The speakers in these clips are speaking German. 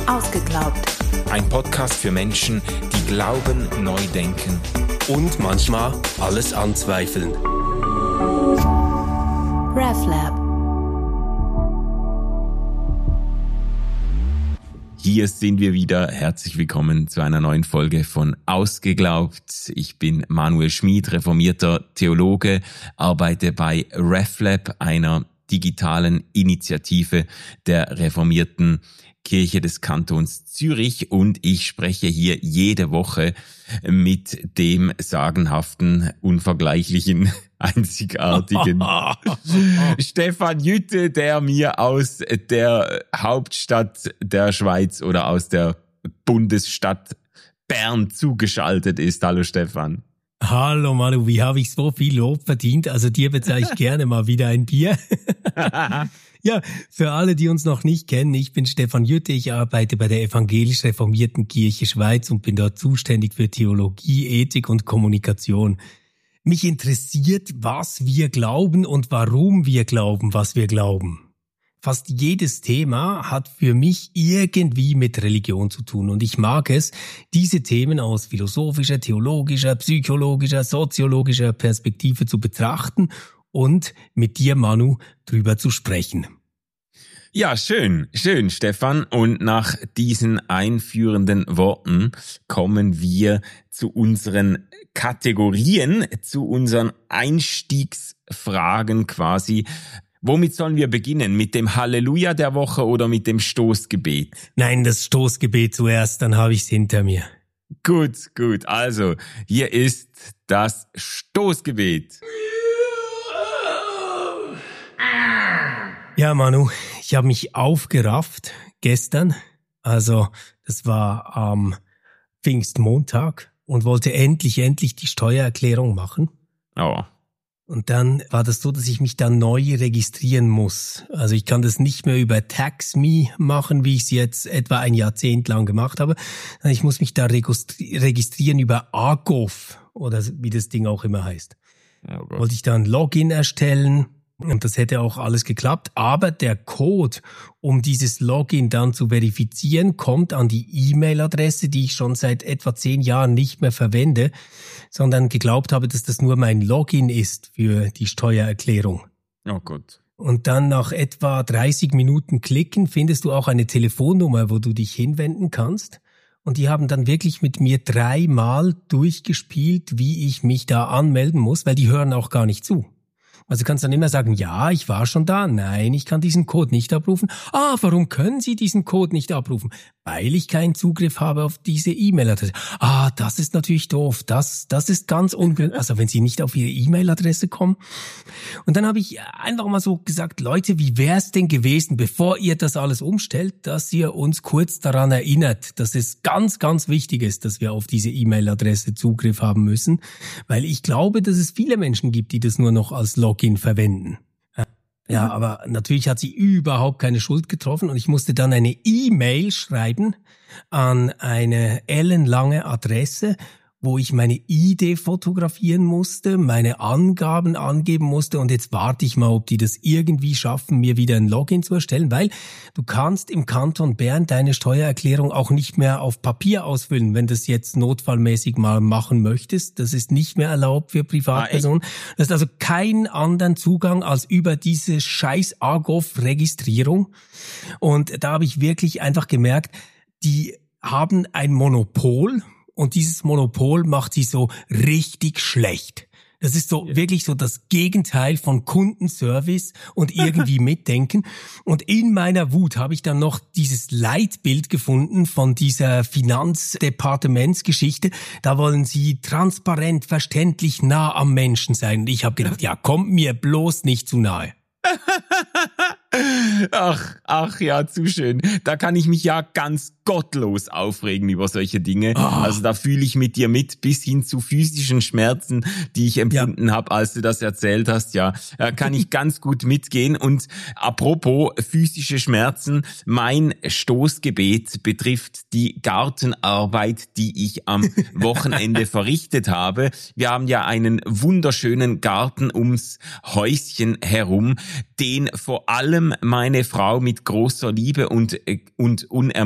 Ausgeglaubt. Ein Podcast für Menschen, die glauben, neu denken und manchmal alles anzweifeln. RefLab. Hier sind wir wieder. Herzlich willkommen zu einer neuen Folge von Ausgeglaubt. Ich bin Manuel Schmid, reformierter Theologe, arbeite bei RefLab, einer digitalen Initiative der reformierten Kirche des Kantons Zürich, und ich spreche hier jede Woche mit dem sagenhaften, unvergleichlichen, einzigartigen Stefan Jütte, der mir aus der Hauptstadt der Schweiz oder aus der Bundesstadt Bern zugeschaltet ist. Hallo Stefan. Hallo Manu, wie habe ich so viel Lob verdient? Also dir bezahle ich gerne mal wieder ein Bier. Ja, für alle, die uns noch nicht kennen, ich bin Stefan Jütte, ich arbeite bei der Evangelisch-Reformierten Kirche Schweiz und bin dort zuständig für Theologie, Ethik und Kommunikation. Mich interessiert, was wir glauben und warum wir glauben, was wir glauben. Fast jedes Thema hat für mich irgendwie mit Religion zu tun, und ich mag es, diese Themen aus philosophischer, theologischer, psychologischer, soziologischer Perspektive zu betrachten und mit dir, Manu, drüber zu sprechen. Ja, schön, Stefan. Und nach diesen einführenden Worten kommen wir zu unseren Kategorien, zu unseren Einstiegsfragen quasi. Womit sollen wir beginnen? Mit dem Halleluja der Woche oder mit dem Stoßgebet? Nein, das Stoßgebet zuerst, dann habe ich es hinter mir. Gut. Also, hier ist das Stoßgebet. Ja, Manu, ich habe mich aufgerafft gestern. Also, das war am Pfingstmontag und wollte endlich die Steuererklärung machen. Oh. Und dann war das so, dass ich mich da neu registrieren muss. Also ich kann das nicht mehr über TaxMe machen, wie ich es jetzt etwa ein Jahrzehnt lang gemacht habe. Ich muss mich da registrieren über AGOV oder wie das Ding auch immer heißt. Oh Gott. Wollte ich da ein Login erstellen. Und das hätte auch alles geklappt, aber der Code, um dieses Login dann zu verifizieren, kommt an die E-Mail-Adresse, die ich schon seit etwa 10 Jahren nicht mehr verwende, sondern geglaubt habe, dass das nur mein Login ist für die Steuererklärung. Oh Gott. Und dann nach etwa 30 Minuten klicken findest du auch eine Telefonnummer, wo du dich hinwenden kannst. Und die haben dann wirklich mit mir 3-mal durchgespielt, wie ich mich da anmelden muss, weil die hören auch gar nicht zu. Also du kannst dann immer sagen, ja, ich war schon da. Nein, ich kann diesen Code nicht abrufen. Warum können Sie diesen Code nicht abrufen? Weil ich keinen Zugriff habe auf diese E-Mail-Adresse. Das ist natürlich doof. Das ist ganz ungünstig. Also wenn Sie nicht auf Ihre E-Mail-Adresse kommen. Und dann habe ich einfach mal so gesagt, Leute, wie wäre es denn gewesen, bevor ihr das alles umstellt, dass ihr uns kurz daran erinnert, dass es ganz, ganz wichtig ist, dass wir auf diese E-Mail-Adresse Zugriff haben müssen. Weil ich glaube, dass es viele Menschen gibt, die das nur noch als Login verwenden. Ja, aber natürlich hat sie überhaupt keine Schuld getroffen, und ich musste dann eine E-Mail schreiben an eine ellenlange Adresse, wo ich meine ID fotografieren musste, meine Angaben angeben musste, und jetzt warte ich mal, ob die das irgendwie schaffen, mir wieder ein Login zu erstellen, weil du kannst im Kanton Bern deine Steuererklärung auch nicht mehr auf Papier ausfüllen, wenn du das jetzt notfallmäßig mal machen möchtest. Das ist nicht mehr erlaubt für Privatpersonen. Du hast also keinen anderen Zugang als über diese scheiß AGOV-Registrierung. Und da habe ich wirklich einfach gemerkt, die haben ein Monopol, und dieses Monopol macht sie so richtig schlecht. Das ist so wirklich so das Gegenteil von Kundenservice und irgendwie mitdenken. Und in meiner Wut habe ich dann noch dieses Leitbild gefunden von dieser Finanzdepartementsgeschichte. Da wollen sie transparent, verständlich, nah am Menschen sein. Und ich habe gedacht, ja, kommt mir bloß nicht zu nahe. Ach ja, zu schön. Da kann ich mich ja ganz gottlos aufregen über solche Dinge. Also da fühle ich mit dir mit, bis hin zu physischen Schmerzen, die ich empfunden habe, als du das erzählt hast. Ja, kann ich ganz gut mitgehen. Und apropos physische Schmerzen, mein Stoßgebet betrifft die Gartenarbeit, die ich am Wochenende verrichtet habe. Wir haben ja einen wunderschönen Garten ums Häuschen herum, den vor allem meine Frau mit großer Liebe und unermüdlichem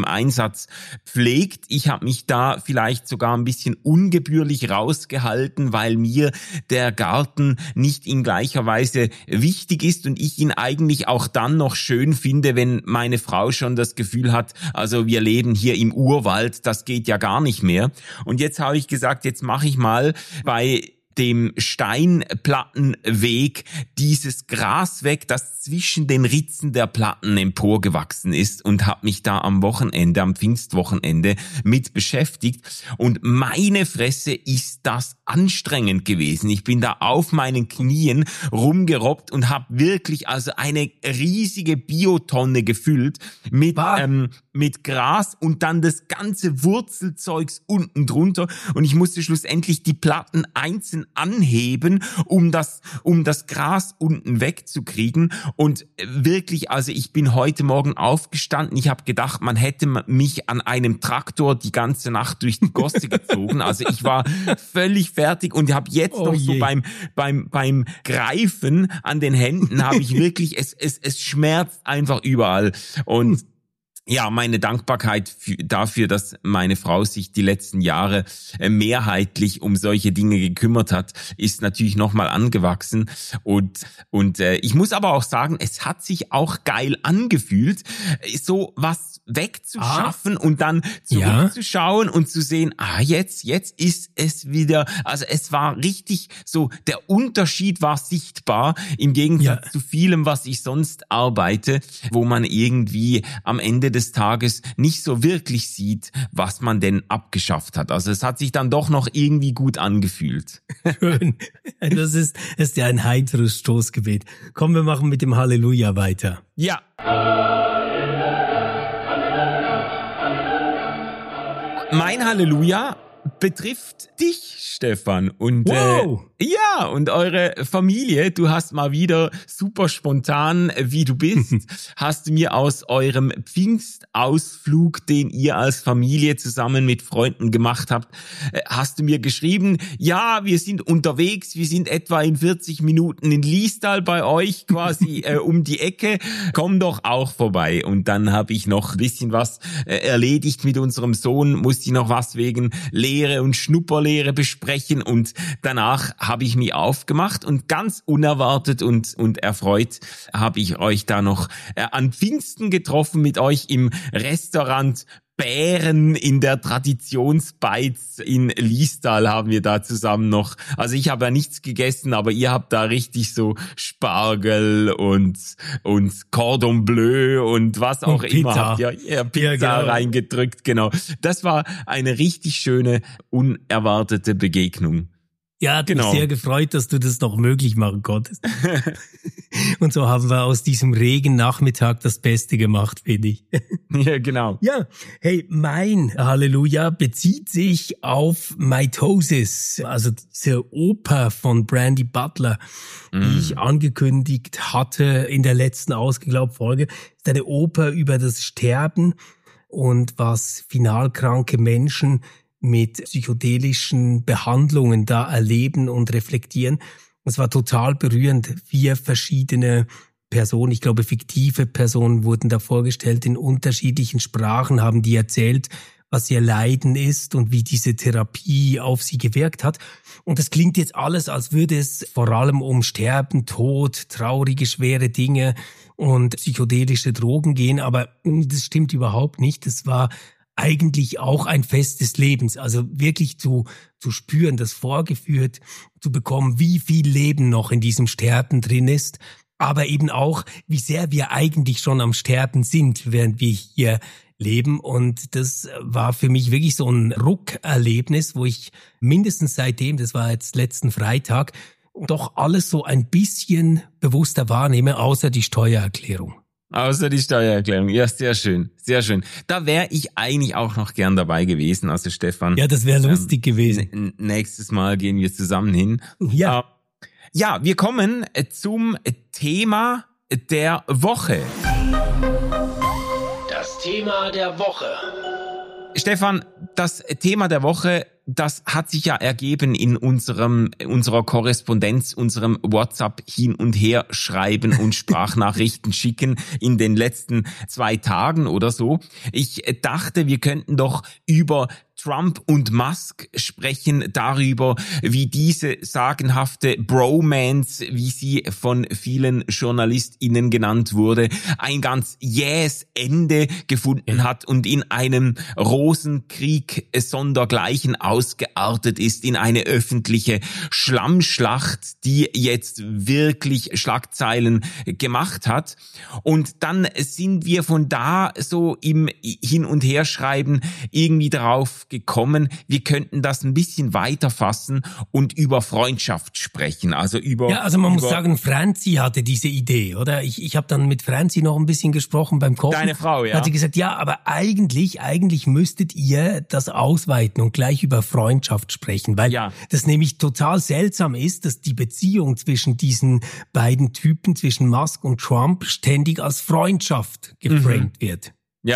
Einsatz pflegt. Ich habe mich da vielleicht sogar ein bisschen ungebührlich rausgehalten, weil mir der Garten nicht in gleicher Weise wichtig ist und ich ihn eigentlich auch dann noch schön finde, wenn meine Frau schon das Gefühl hat, also wir leben hier im Urwald, das geht ja gar nicht mehr. Und jetzt habe ich gesagt, jetzt mache ich mal bei dem Steinplattenweg dieses Gras weg, das zwischen den Ritzen der Platten emporgewachsen ist, und habe mich da am Wochenende, am Pfingstwochenende mit beschäftigt. Und meine Fresse, ist das anstrengend gewesen. Ich bin da auf meinen Knien rumgerobbt und habe wirklich also eine riesige Biotonne gefüllt mit Gras und dann das ganze Wurzelzeugs unten drunter. Und ich musste schlussendlich die Platten einzeln anheben, um das Gras unten wegzukriegen. Und wirklich, also ich bin heute Morgen aufgestanden, ich habe gedacht, man hätte mich an einem Traktor die ganze Nacht durch die Gosse gezogen. Also ich war völlig fertig und habe jetzt noch so beim Greifen an den Händen habe ich wirklich, es schmerzt einfach überall. Und ja, meine Dankbarkeit dafür, dass meine Frau sich die letzten Jahre mehrheitlich um solche Dinge gekümmert hat, ist natürlich nochmal angewachsen. Und ich muss aber auch sagen, es hat sich auch geil angefühlt, so was wegzuschaffen und dann zurückzuschauen und zu sehen, jetzt ist es wieder, also es war richtig so, der Unterschied war sichtbar im Gegensatz zu vielem, was ich sonst arbeite, wo man irgendwie am Ende des Tages nicht so wirklich sieht, was man denn abgeschafft hat. Also es hat sich dann doch noch irgendwie gut angefühlt. Schön. Das ist ja ein heiteres Stoßgebet. Komm, wir machen mit dem Halleluja weiter. Ja. Mein Halleluja betrifft dich, Stefan, und und eure Familie. Du hast mal wieder super spontan, wie du bist, hast du mir aus eurem Pfingstausflug, den ihr als Familie zusammen mit Freunden gemacht habt, hast du mir geschrieben, ja, wir sind unterwegs, wir sind etwa in 40 Minuten in Liestal bei euch, quasi um die Ecke, komm doch auch vorbei. Und dann habe ich noch ein bisschen was erledigt mit unserem Sohn, musste ich noch was wegen Lehre und Schnupperlehre besprechen, und danach habe ich mich aufgemacht und ganz unerwartet und erfreut habe ich euch da noch an Pfingsten getroffen, mit euch im Restaurant Bären in der Traditionsbeiz in Liestal haben wir da zusammen noch, also ich habe ja nichts gegessen, aber ihr habt da richtig so Spargel und Cordon Bleu und was auch und immer habt ihr Pizza reingedrückt, genau. Das war eine richtig schöne, unerwartete Begegnung. Ja, hat mich sehr gefreut, dass du das noch möglich machen konntest. Und so haben wir aus diesem Regennachmittag das Beste gemacht, finde ich. Ja, genau. Ja, hey, mein Halleluja bezieht sich auf Mitosis, also diese Oper von Brandy Butler, die ich angekündigt hatte in der letzten Ausgeglaubt-Folge. Ist eine Oper über das Sterben und was finalkranke Menschen mit psychedelischen Behandlungen da erleben und reflektieren. Es war total berührend. 4 verschiedene Personen, ich glaube fiktive Personen, wurden da vorgestellt in unterschiedlichen Sprachen, haben die erzählt, was ihr Leiden ist und wie diese Therapie auf sie gewirkt hat. Und das klingt jetzt alles, als würde es vor allem um Sterben, Tod, traurige, schwere Dinge und psychedelische Drogen gehen, aber das stimmt überhaupt nicht. Es war eigentlich auch ein Fest des Lebens, also wirklich zu spüren, das vorgeführt zu bekommen, wie viel Leben noch in diesem Sterben drin ist, aber eben auch, wie sehr wir eigentlich schon am Sterben sind, während wir hier leben. Und das war für mich wirklich so ein Ruckerlebnis, wo ich mindestens seitdem, das war jetzt letzten Freitag, doch alles so ein bisschen bewusster wahrnehme, außer die Steuererklärung. Außer die Steuererklärung. Ja, sehr schön, sehr schön. Da wäre ich eigentlich auch noch gern dabei gewesen, also Stefan. Ja, das wäre lustig gewesen. Nächstes Mal gehen wir zusammen hin. Ja. Ja, wir kommen zum Thema der Woche. Das Thema der Woche. Stefan, das Thema der Woche das hat sich ja ergeben in unserer Korrespondenz, unserem WhatsApp hin und her schreiben und Sprachnachrichten schicken in den letzten 2 Tagen oder so. Ich dachte, wir könnten doch über Trump und Musk sprechen, darüber, wie diese sagenhafte Bromance, wie sie von vielen JournalistInnen genannt wurde, ein ganz jähes Ende gefunden hat und in einem Rosenkrieg sondergleichen ausgeartet ist, in eine öffentliche Schlammschlacht, die jetzt wirklich Schlagzeilen gemacht hat. Und dann sind wir von da so im Hin- und Herschreiben irgendwie darauf gekommen, wir könnten das ein bisschen weiter fassen und über Freundschaft sprechen. Also man muss sagen, Franzi hatte diese Idee, oder? Ich habe dann mit Franzi noch ein bisschen gesprochen beim Kochen. Deine Frau, ja. Hat sie gesagt, ja, aber eigentlich müsstet ihr das ausweiten und gleich über Freundschaft sprechen, weil das nämlich total seltsam ist, dass die Beziehung zwischen diesen beiden Typen, zwischen Musk und Trump, ständig als Freundschaft geframed wird.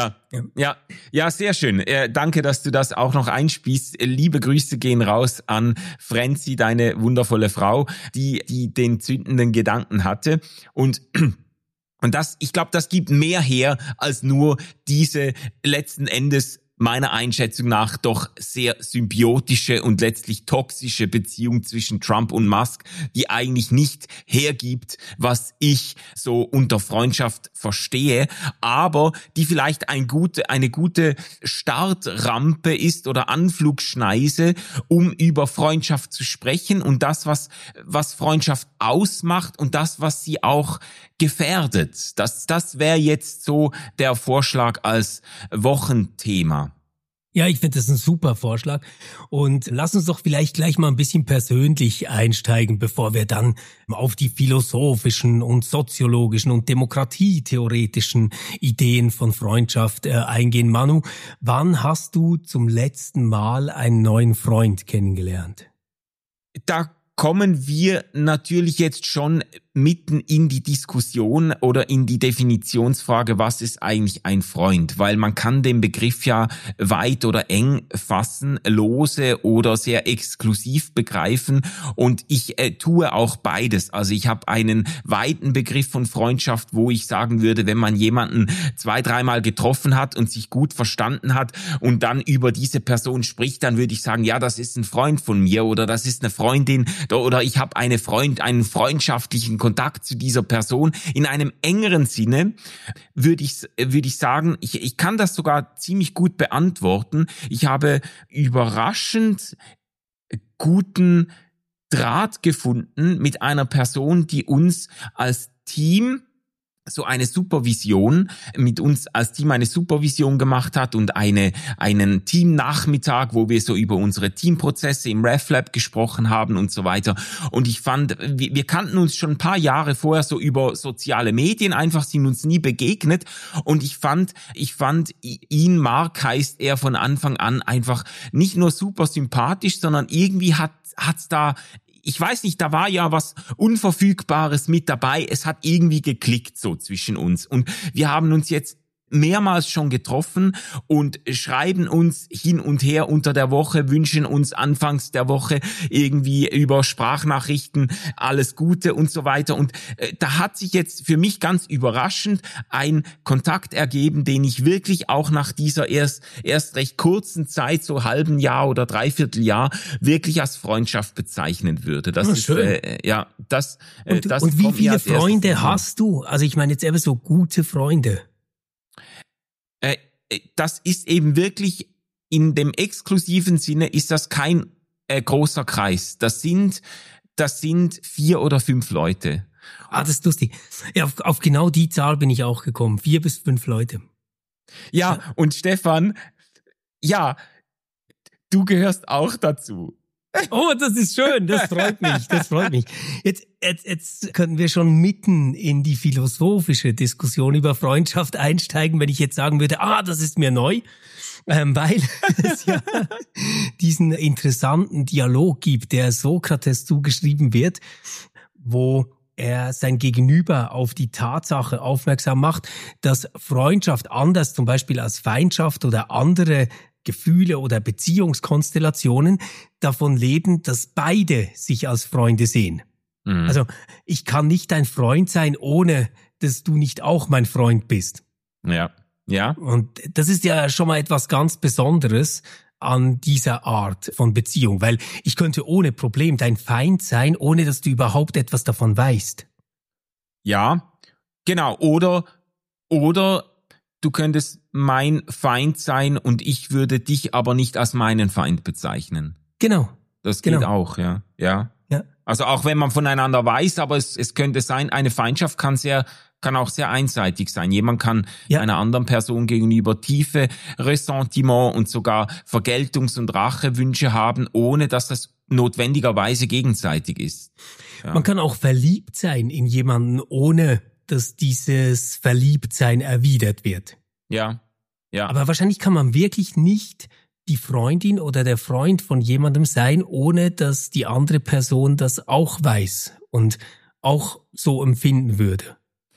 Ja, sehr schön. Danke, dass du das auch noch einspielst. Liebe Grüße gehen raus an Franzi, deine wundervolle Frau, die den zündenden Gedanken hatte. Und das, ich glaube, das gibt mehr her als nur diese letzten Endes meiner Einschätzung nach doch sehr symbiotische und letztlich toxische Beziehung zwischen Trump und Musk, die eigentlich nicht hergibt, was ich so unter Freundschaft verstehe, aber die vielleicht eine gute Startrampe ist oder Anflugschneise, um über Freundschaft zu sprechen und das, was Freundschaft ausmacht und das, was sie auch gefährdet. Das wäre jetzt so der Vorschlag als Wochenthema. Ja, ich finde das ein super Vorschlag. Und lass uns doch vielleicht gleich mal ein bisschen persönlich einsteigen, bevor wir dann auf die philosophischen und soziologischen und demokratietheoretischen Ideen von Freundschaft eingehen. Manu, wann hast du zum letzten Mal einen neuen Freund kennengelernt? Da kommen wir natürlich jetzt schon mitten in die Diskussion oder in die Definitionsfrage, was ist eigentlich ein Freund? Weil man kann den Begriff ja weit oder eng fassen, lose oder sehr exklusiv begreifen und ich tue auch beides. Also ich habe einen weiten Begriff von Freundschaft, wo ich sagen würde, wenn man jemanden 2-3 Mal getroffen hat und sich gut verstanden hat und dann über diese Person spricht, dann würde ich sagen, ja, das ist ein Freund von mir oder das ist eine Freundin oder ich habe einen freundschaftlichen Kontakt zu dieser Person. In einem engeren Sinne würde ich sagen, ich kann das sogar ziemlich gut beantworten. Ich habe überraschend guten Draht gefunden mit einer Person, die uns als Team so eine Supervision gemacht hat und einen Teamnachmittag, wo wir so über unsere Teamprozesse im RefLab gesprochen haben und so weiter. Und ich fand, wir kannten uns schon ein paar Jahre vorher so über soziale Medien, einfach sind uns nie begegnet. Und ich fand ihn, Mark heißt er, von Anfang an einfach nicht nur super sympathisch, sondern irgendwie hat's da, ich weiß nicht, da war ja was Unverfügbares mit dabei. Es hat irgendwie geklickt so zwischen uns. Und wir haben uns jetzt mehrmals schon getroffen und schreiben uns hin und her unter der Woche, wünschen uns anfangs der Woche irgendwie über Sprachnachrichten alles Gute und so weiter. Und da hat sich jetzt für mich ganz überraschend ein Kontakt ergeben, den ich wirklich auch nach dieser erst recht kurzen Zeit, so halben Jahr oder Dreivierteljahr, wirklich als Freundschaft bezeichnen würde. Das ist schön. Und wie viele Freunde hast du? Also ich meine jetzt eben so gute Freunde. Das ist eben wirklich in dem exklusiven Sinne ist das kein großer Kreis. Das sind 4 oder 5 Leute. Das ist lustig. Ja, auf genau die Zahl bin ich auch gekommen. 4 bis 5 Leute. Ja, und Stefan, ja, du gehörst auch dazu. Oh, das ist schön, das freut mich. Jetzt können wir schon mitten in die philosophische Diskussion über Freundschaft einsteigen, wenn ich jetzt sagen würde, das ist mir neu, weil es ja diesen interessanten Dialog gibt, der Sokrates zugeschrieben wird, wo er sein Gegenüber auf die Tatsache aufmerksam macht, dass Freundschaft anders zum Beispiel als Feindschaft oder andere Gefühle oder Beziehungskonstellationen davon leben, dass beide sich als Freunde sehen. Mhm. Also ich kann nicht dein Freund sein, ohne dass du nicht auch mein Freund bist. Ja, ja. Und das ist ja schon mal etwas ganz Besonderes an dieser Art von Beziehung, weil ich könnte ohne Problem dein Feind sein, ohne dass du überhaupt etwas davon weißt. Ja, genau. Oder du könntest mein Feind sein und ich würde dich aber nicht als meinen Feind bezeichnen. Genau. Das geht auch, ja. Also auch wenn man voneinander weiß, aber es könnte sein, eine Feindschaft kann auch sehr einseitig sein. Jemand kann einer anderen Person gegenüber tiefe Ressentiment und sogar Vergeltungs- und Rachewünsche haben, ohne dass das notwendigerweise gegenseitig ist. Ja. Man kann auch verliebt sein in jemanden, ohne dass dieses Verliebtsein erwidert wird. Ja. Aber wahrscheinlich kann man wirklich nicht die Freundin oder der Freund von jemandem sein, ohne dass die andere Person das auch weiß und auch so empfinden würde.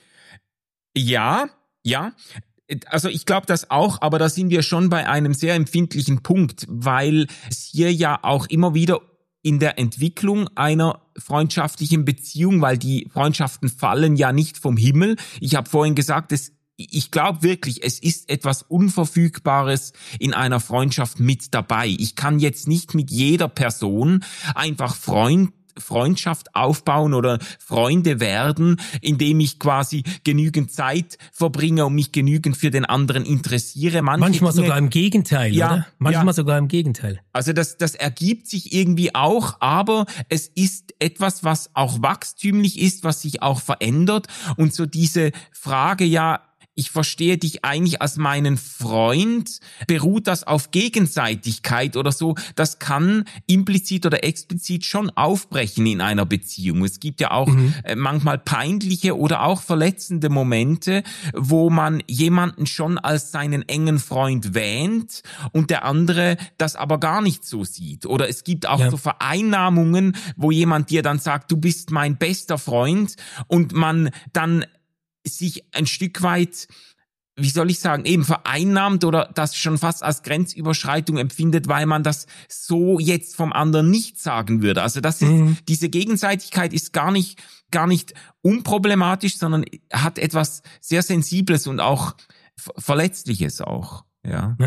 Ja. Also ich glaube das auch, aber da sind wir schon bei einem sehr empfindlichen Punkt, weil es hier ja auch immer wieder in der Entwicklung einer freundschaftlichen Beziehung, weil die Freundschaften fallen ja nicht vom Himmel. Ich habe vorhin gesagt, ich glaube wirklich, es ist etwas Unverfügbares in einer Freundschaft mit dabei. Ich kann jetzt nicht mit jeder Person einfach Freundschaft aufbauen oder Freunde werden, indem ich quasi genügend Zeit verbringe und mich genügend für den anderen interessiere. Manchmal sogar im Gegenteil, oder? Manchmal sogar im Gegenteil. Also das ergibt sich irgendwie auch, aber es ist etwas, was auch wachstümlich ist, was sich auch verändert. Und so diese Frage, ich verstehe dich eigentlich als meinen Freund, beruht das auf Gegenseitigkeit oder so? Das kann implizit oder explizit schon aufbrechen in einer Beziehung. Es gibt ja auch manchmal peinliche oder auch verletzende Momente, wo man jemanden schon als seinen engen Freund wähnt und der andere das aber gar nicht so sieht. Oder es gibt auch so Vereinnahmungen, wo jemand dir dann sagt, du bist mein bester Freund und man dann sich ein Stück weit, wie soll ich sagen, eben vereinnahmt oder das schon fast als Grenzüberschreitung empfindet, weil man das so jetzt vom anderen nicht sagen würde. Also das ist, diese Gegenseitigkeit ist gar nicht unproblematisch, sondern hat etwas sehr Sensibles und auch Verletzliches auch, ja.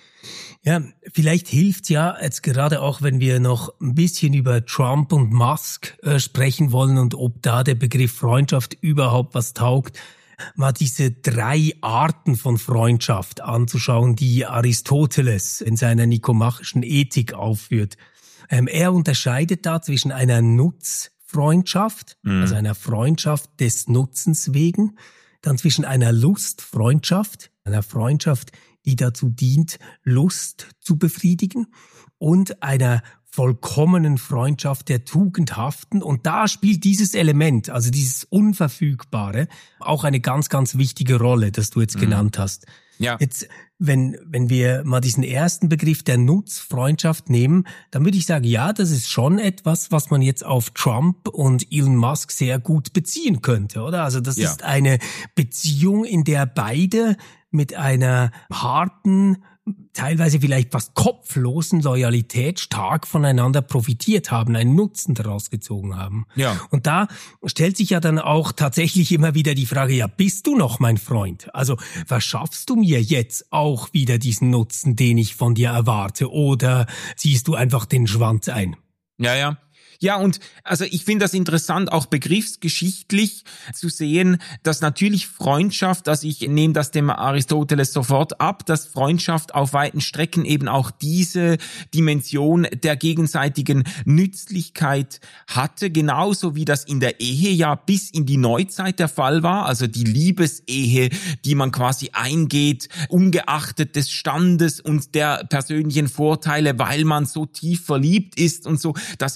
Ja, vielleicht hilft ja jetzt gerade auch, wenn wir noch ein bisschen über Trump und Musk sprechen wollen und ob da der Begriff Freundschaft überhaupt was taugt, mal diese 3 Arten von Freundschaft anzuschauen, die Aristoteles in seiner nikomachischen Ethik aufführt. Er unterscheidet da zwischen einer Nutzfreundschaft, also einer Freundschaft des Nutzens wegen, dann zwischen einer Lustfreundschaft, einer Freundschaft, die dazu dient, Lust zu befriedigen, und einer vollkommenen Freundschaft der Tugendhaften. Und da spielt dieses Element, also dieses Unverfügbare, auch eine ganz, ganz wichtige Rolle, das du jetzt genannt hast. Ja. Jetzt, wenn wir mal diesen ersten Begriff der Nutzfreundschaft nehmen, dann würde ich sagen, ja, das ist schon etwas, was man jetzt auf Trump und Elon Musk sehr gut beziehen könnte, oder? Also das ist eine Beziehung, in der beide mit einer harten, teilweise vielleicht fast kopflosen Loyalität stark voneinander profitiert haben, einen Nutzen daraus gezogen haben. Ja. Und da stellt sich ja dann auch tatsächlich immer wieder die Frage, ja, bist du noch mein Freund? Also verschaffst du mir jetzt auch wieder diesen Nutzen, den ich von dir erwarte, oder ziehst du einfach den Schwanz ein? Ja. Ja, und also ich finde das interessant, auch begriffsgeschichtlich zu sehen, dass natürlich Freundschaft, also ich nehme das dem Aristoteles sofort ab, dass Freundschaft auf weiten Strecken eben auch diese Dimension der gegenseitigen Nützlichkeit hatte, genauso wie das in der Ehe ja bis in die Neuzeit der Fall war, also die Liebesehe, die man quasi eingeht, ungeachtet des Standes und der persönlichen Vorteile, weil man so tief verliebt ist und so, das ist eine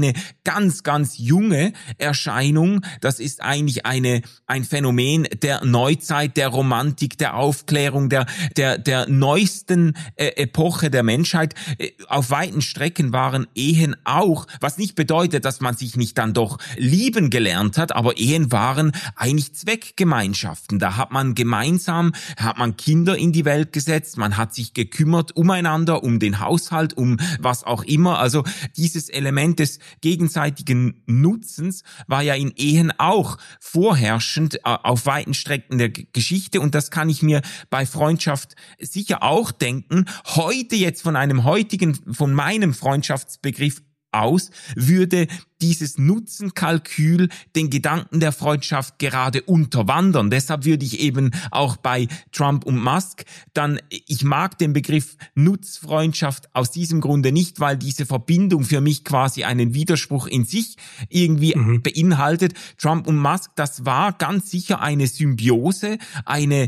eine ganz, ganz junge Erscheinung. Das ist eigentlich ein Phänomen der Neuzeit, der Romantik, der Aufklärung, der neuesten Epoche der Menschheit. Auf weiten Strecken waren Ehen auch, was nicht bedeutet, dass man sich nicht dann doch lieben gelernt hat, aber Ehen waren eigentlich Zweckgemeinschaften. Da hat man Kinder in die Welt gesetzt, man hat sich gekümmert umeinander, um den Haushalt, um was auch immer. Also dieses Element des gegenseitigen Nutzens war ja in Ehen auch vorherrschend auf weiten Strecken der Geschichte, und das kann ich mir bei Freundschaft sicher auch denken. Heute jetzt von meinem Freundschaftsbegriff aus, würde dieses Nutzenkalkül den Gedanken der Freundschaft gerade unterwandern. Deshalb würde ich eben auch bei Trump und Musk ich mag den Begriff Nutzfreundschaft aus diesem Grunde nicht, weil diese Verbindung für mich quasi einen Widerspruch in sich irgendwie beinhaltet. Trump und Musk, das war ganz sicher eine Symbiose, ein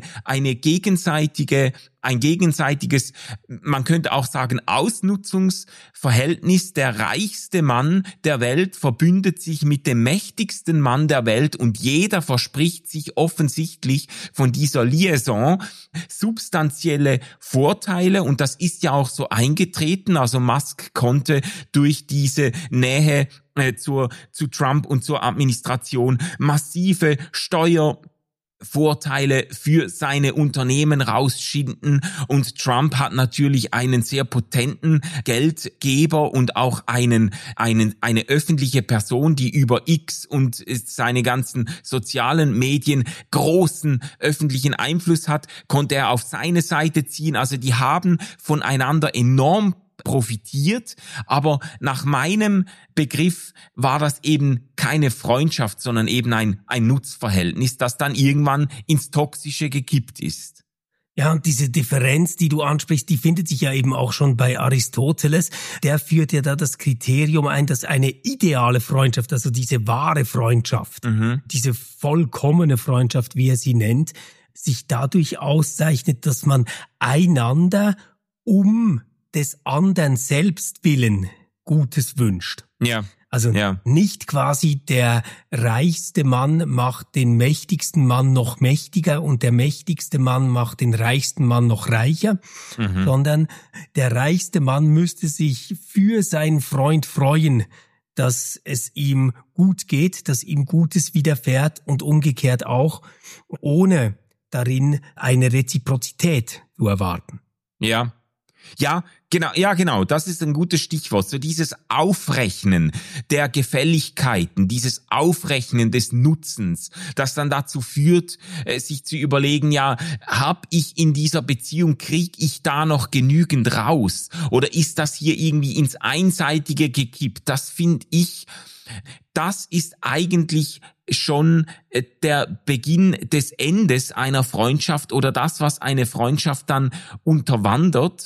gegenseitiges, man könnte auch sagen, Ausnutzungsverhältnis. Der reichste Mann der Welt verbündet sich mit dem mächtigsten Mann der Welt, und jeder verspricht sich offensichtlich von dieser Liaison substanzielle Vorteile, und das ist ja auch so eingetreten. Also Musk konnte durch diese Nähe zu Trump und zur Administration massive Steuervorteile für seine Unternehmen rausschinden, und Trump hat natürlich einen sehr potenten Geldgeber und auch eine öffentliche Person, die über X und seine ganzen sozialen Medien großen öffentlichen Einfluss hat, konnte er auf seine Seite ziehen. Also die haben voneinander enorm profitiert, aber nach meinem Begriff war das eben keine Freundschaft, sondern eben ein Nutzverhältnis, das dann irgendwann ins Toxische gekippt ist. Ja, und diese Differenz, die du ansprichst, die findet sich ja eben auch schon bei Aristoteles. Der führt ja da das Kriterium ein, dass eine ideale Freundschaft, also diese wahre Freundschaft, diese vollkommene Freundschaft, wie er sie nennt, sich dadurch auszeichnet, dass man einander um des anderen selbst willen Gutes wünscht. Ja. Also nicht quasi der reichste Mann macht den mächtigsten Mann noch mächtiger und der mächtigste Mann macht den reichsten Mann noch reicher, sondern der reichste Mann müsste sich für seinen Freund freuen, dass es ihm gut geht, dass ihm Gutes widerfährt, und umgekehrt auch, ohne darin eine Reziprozität zu erwarten. Ja, genau, das ist ein gutes Stichwort. So dieses Aufrechnen der Gefälligkeiten, dieses Aufrechnen des Nutzens, das dann dazu führt, sich zu überlegen, ja, hab ich in dieser Beziehung, krieg ich da noch genügend raus? Oder ist das hier irgendwie ins Einseitige gekippt? Das finde ich, das ist eigentlich schon der Beginn des Endes einer Freundschaft oder das, was eine Freundschaft dann unterwandert.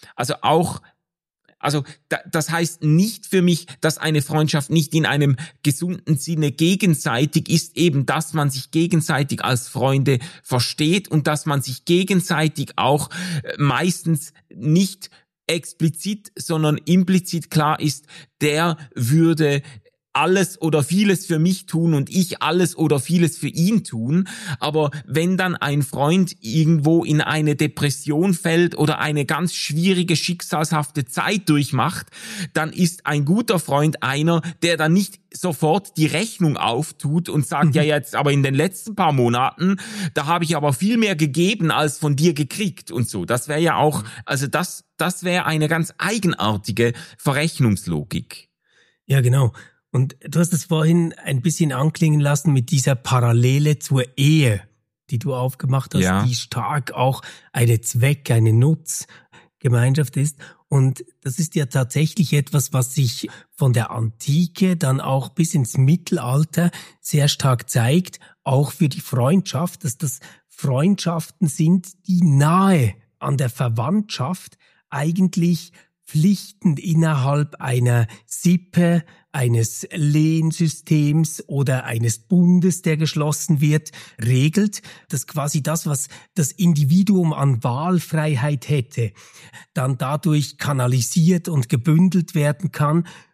Das heißt nicht für mich, dass eine Freundschaft nicht in einem gesunden Sinne gegenseitig ist, eben, dass man sich gegenseitig als Freunde versteht und dass man sich gegenseitig auch meistens nicht explizit, sondern implizit klar ist, der würde alles oder vieles für mich tun und ich alles oder vieles für ihn tun. Aber wenn dann ein Freund irgendwo in eine Depression fällt oder eine ganz schwierige, schicksalshafte Zeit durchmacht, dann ist ein guter Freund einer, der dann nicht sofort die Rechnung auftut und sagt, ja jetzt, aber in den letzten paar Monaten, da habe ich aber viel mehr gegeben als von dir gekriegt und so. Das wäre ja auch, also das wäre eine ganz eigenartige Verrechnungslogik. Ja, genau. Und du hast es vorhin ein bisschen anklingen lassen mit dieser Parallele zur Ehe, die du aufgemacht hast, die stark auch eine eine Nutzgemeinschaft ist. Und das ist ja tatsächlich etwas, was sich von der Antike dann auch bis ins Mittelalter sehr stark zeigt, auch für die Freundschaft, dass das Freundschaften sind, die nahe an der Verwandtschaft eigentlich Pflichten innerhalb einer Sippe, eines Lehensystems oder eines Bundes, der geschlossen wird, regelt, dass quasi das, was das Individuum an Wahlfreiheit hätte, dann dadurch kanalisiert und gebündelt werden kann,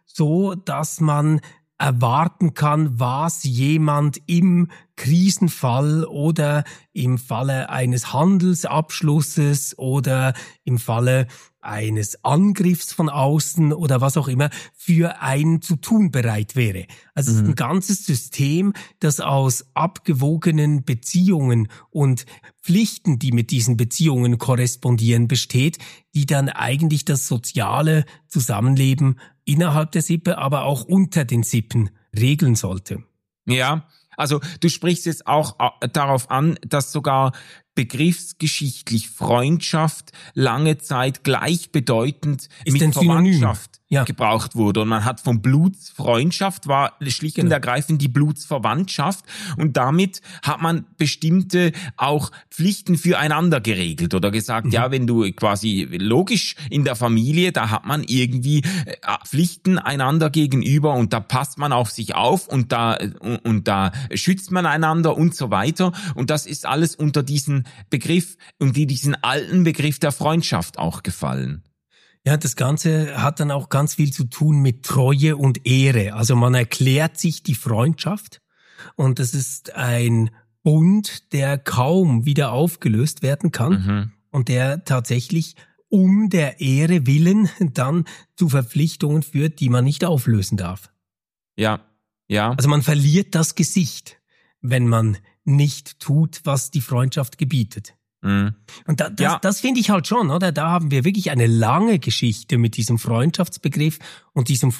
so, dass man erwarten kann, was jemand im Krisenfall oder im Falle eines Handelsabschlusses oder im Falle eines Angriffs von außen oder was auch immer für einen zu tun bereit wäre. Also es ist ein ganzes System, das aus abgewogenen Beziehungen und Pflichten, die mit diesen Beziehungen korrespondieren, besteht, die dann eigentlich das soziale Zusammenleben innerhalb der Sippe, aber auch unter den Sippen regeln sollte. Ja, also du sprichst jetzt auch darauf an, dass sogar begriffsgeschichtlich Freundschaft lange Zeit gleichbedeutend Ist mit ein Synonym. Verwandtschaft Ja. gebraucht wurde. Und man hat von Blutsfreundschaft war schlicht und ergreifend die Blutsverwandtschaft. Und damit hat man bestimmte auch Pflichten füreinander geregelt oder gesagt, ja, wenn du quasi logisch in der Familie, da hat man irgendwie Pflichten einander gegenüber und da passt man auf sich auf und da schützt man einander und so weiter. Und das ist alles unter diesen Begriff und diesen alten Begriff der Freundschaft auch gefallen. Ja, das Ganze hat dann auch ganz viel zu tun mit Treue und Ehre. Also man erklärt sich die Freundschaft und das ist ein Bund, der kaum wieder aufgelöst werden kann und der tatsächlich um der Ehre willen dann zu Verpflichtungen führt, die man nicht auflösen darf. Ja, ja. Also man verliert das Gesicht, wenn man nicht tut, was die Freundschaft gebietet. Und das finde ich halt schon, oder? Da haben wir wirklich eine lange Geschichte mit diesem Freundschaftsbegriff und diesem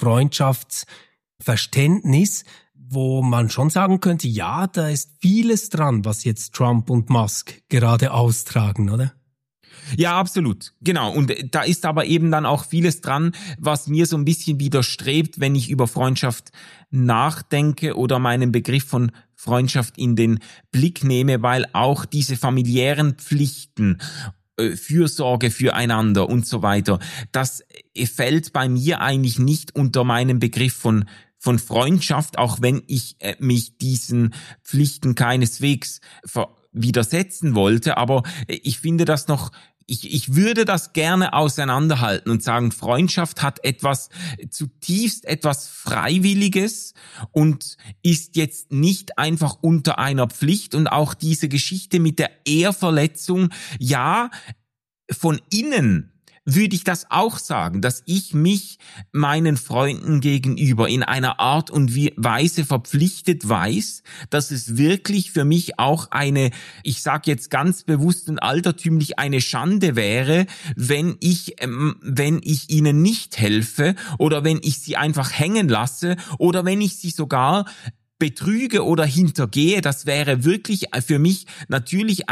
Freundschaftsverständnis, wo man schon sagen könnte, ja, da ist vieles dran, was jetzt Trump und Musk gerade austragen, oder? Ja, absolut. Genau. Und da ist aber eben dann auch vieles dran, was mir so ein bisschen widerstrebt, wenn ich über Freundschaft nachdenke oder meinen Begriff von Freundschaft in den Blick nehme, weil auch diese familiären Pflichten, Fürsorge füreinander und so weiter, das fällt bei mir eigentlich nicht unter meinen Begriff von Freundschaft, auch wenn ich mich diesen Pflichten keineswegs widersetzen wollte, aber ich finde das noch, ich würde das gerne auseinanderhalten und sagen, Freundschaft hat zutiefst etwas Freiwilliges und ist jetzt nicht einfach unter einer Pflicht. Und auch diese Geschichte mit der Ehrverletzung, ja, von innen würde ich das auch sagen, dass ich mich meinen Freunden gegenüber in einer Art und Weise verpflichtet weiß, dass es wirklich für mich auch ich sage jetzt ganz bewusst und altertümlich, eine Schande wäre, wenn ich ihnen nicht helfe oder wenn ich sie einfach hängen lasse oder wenn ich sie sogar betrüge oder hintergehe. Das wäre wirklich für mich natürlich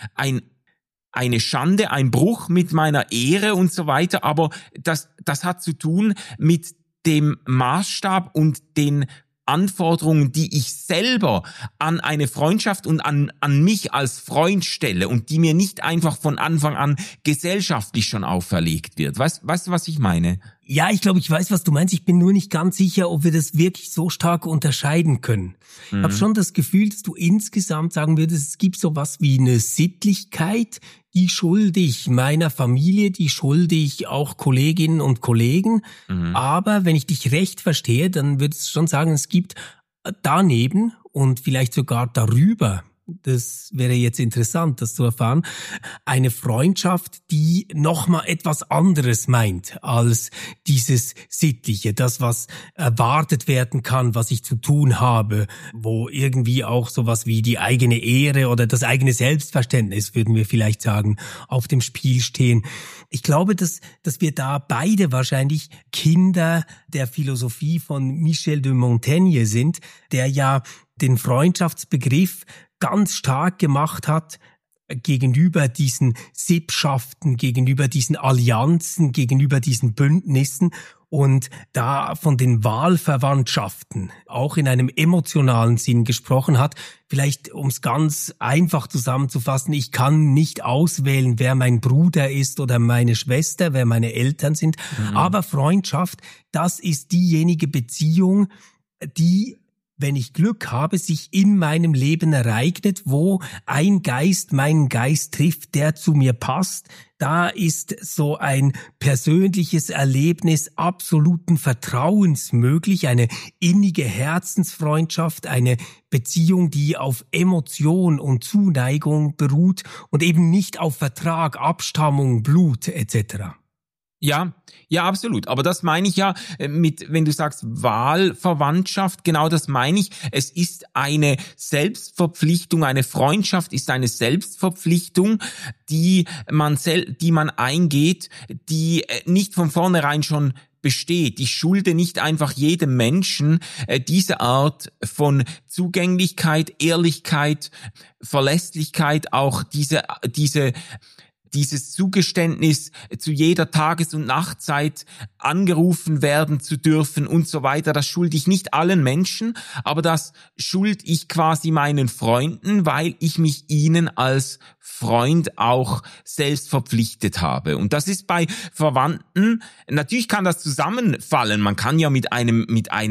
eine Schande, ein Bruch mit meiner Ehre und so weiter, aber das hat zu tun mit dem Maßstab und den Anforderungen, die ich selber an eine Freundschaft und an mich als Freund stelle und die mir nicht einfach von Anfang an gesellschaftlich schon auferlegt wird. Weißt du, was ich meine? Ja, ich glaube, ich weiß, was du meinst. Ich bin nur nicht ganz sicher, ob wir das wirklich so stark unterscheiden können. Ich habe schon das Gefühl, dass du insgesamt sagen würdest, es gibt sowas wie eine Sittlichkeit, die schulde ich meiner Familie, die schulde ich auch Kolleginnen und Kollegen. Aber wenn ich dich recht verstehe, dann würdest du schon sagen, es gibt daneben und vielleicht sogar darüber, das wäre jetzt interessant, das zu erfahren, eine Freundschaft, die nochmal etwas anderes meint als dieses Sittliche, das, was erwartet werden kann, was ich zu tun habe, wo irgendwie auch sowas wie die eigene Ehre oder das eigene Selbstverständnis, würden wir vielleicht sagen, auf dem Spiel stehen. Ich glaube, dass wir da beide wahrscheinlich Kinder der Philosophie von Michel de Montaigne sind, der ja den Freundschaftsbegriff ganz stark gemacht hat gegenüber diesen Sippschaften, gegenüber diesen Allianzen, gegenüber diesen Bündnissen und da von den Wahlverwandtschaften auch in einem emotionalen Sinn gesprochen hat. Vielleicht, um es ganz einfach zusammenzufassen, ich kann nicht auswählen, wer mein Bruder ist oder meine Schwester, wer meine Eltern sind, aber Freundschaft, das ist diejenige Beziehung, die wenn ich Glück habe, sich in meinem Leben ereignet, wo ein Geist meinen Geist trifft, der zu mir passt. Da ist so ein persönliches Erlebnis absoluten Vertrauens möglich, eine innige Herzensfreundschaft, eine Beziehung, die auf Emotion und Zuneigung beruht und eben nicht auf Vertrag, Abstammung, Blut etc. Ja, absolut. Aber das meine ich ja wenn du sagst Wahlverwandtschaft, genau das meine ich. Es ist eine Selbstverpflichtung, eine Freundschaft ist eine Selbstverpflichtung, die man eingeht, die nicht von vornherein schon besteht. Ich schulde nicht einfach jedem Menschen diese Art von Zugänglichkeit, Ehrlichkeit, Verlässlichkeit, auch dieses Zugeständnis, zu jeder Tages- und Nachtzeit angerufen werden zu dürfen und so weiter, das schulde ich nicht allen Menschen, aber das schulde ich quasi meinen Freunden, weil ich mich ihnen als Freund auch selbst verpflichtet habe. Und das ist bei Verwandten, natürlich kann das zusammenfallen, man kann ja mit einem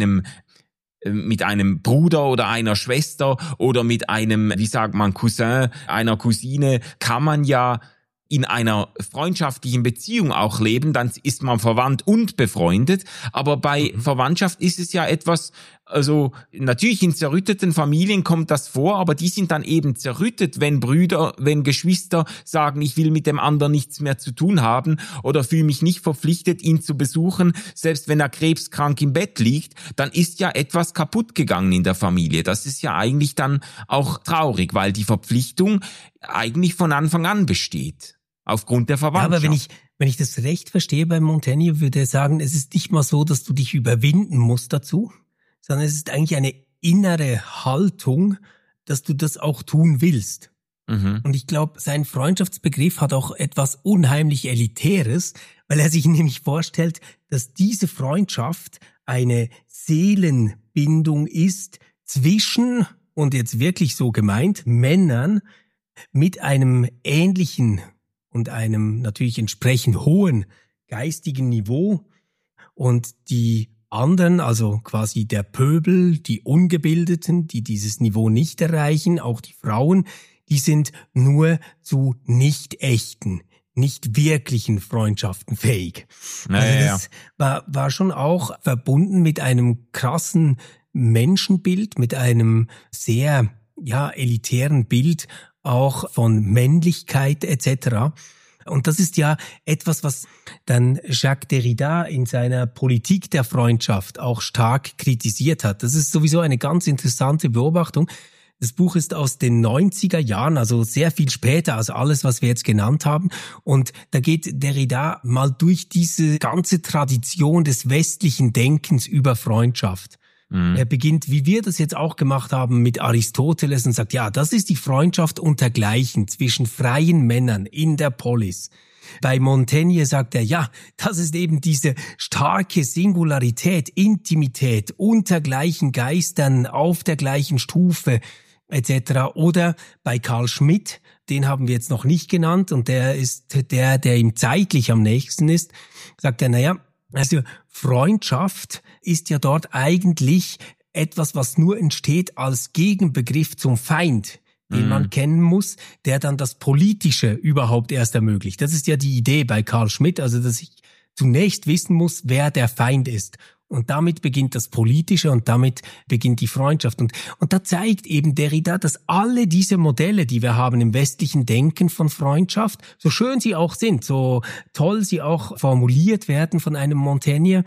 Bruder oder einer Schwester oder mit einem, Cousin, einer Cousine, kann man ja in einer freundschaftlichen Beziehung auch leben, dann ist man verwandt und befreundet. Aber bei Verwandtschaft ist es ja etwas, also natürlich in zerrütteten Familien kommt das vor, aber die sind dann eben zerrüttet, wenn Geschwister sagen, ich will mit dem anderen nichts mehr zu tun haben oder fühle mich nicht verpflichtet, ihn zu besuchen, selbst wenn er krebskrank im Bett liegt, dann ist ja etwas kaputt gegangen in der Familie. Das ist ja eigentlich dann auch traurig, weil die Verpflichtung eigentlich von Anfang an besteht. Aufgrund der Verwandtschaft. Ja, aber wenn ich das recht verstehe bei Montaigne, würde er sagen, es ist nicht mal so, dass du dich überwinden musst dazu, sondern es ist eigentlich eine innere Haltung, dass du das auch tun willst. Mhm. Und ich glaube, sein Freundschaftsbegriff hat auch etwas unheimlich Elitäres, weil er sich nämlich vorstellt, dass diese Freundschaft eine Seelenbindung ist zwischen, und jetzt wirklich so gemeint, Männern mit einem ähnlichen und einem natürlich entsprechend hohen geistigen Niveau, und die anderen, also quasi der Pöbel, die Ungebildeten, die dieses Niveau nicht erreichen, auch die Frauen, die sind nur zu nicht echten, nicht wirklichen Freundschaften fähig. Also das war schon auch verbunden mit einem krassen Menschenbild, mit einem sehr elitären Bild auch von Männlichkeit etc. Und das ist ja etwas, was dann Jacques Derrida in seiner Politik der Freundschaft auch stark kritisiert hat. Das ist sowieso eine ganz interessante Beobachtung. Das Buch ist aus den 90er Jahren, also sehr viel später als alles, was wir jetzt genannt haben. Und da geht Derrida mal durch diese ganze Tradition des westlichen Denkens über Freundschaft. Er beginnt, wie wir das jetzt auch gemacht haben, mit Aristoteles und sagt, ja, das ist die Freundschaft unter Gleichen zwischen freien Männern in der Polis. Bei Montaigne sagt er, ja, das ist eben diese starke Singularität, Intimität unter gleichen Geistern, auf der gleichen Stufe etc. Oder bei Carl Schmitt, den haben wir jetzt noch nicht genannt und der ist der ihm zeitlich am nächsten ist, sagt er, naja, also Freundschaft ist ja dort eigentlich etwas, was nur entsteht als Gegenbegriff zum Feind, den man kennen muss, der dann das Politische überhaupt erst ermöglicht. Das ist ja die Idee bei Carl Schmitt, also dass ich zunächst wissen muss, wer der Feind ist. Und damit beginnt das Politische und damit beginnt die Freundschaft. Und da zeigt eben Derrida, dass alle diese Modelle, die wir haben im westlichen Denken von Freundschaft, so schön sie auch sind, so toll sie auch formuliert werden von einem Montaigne,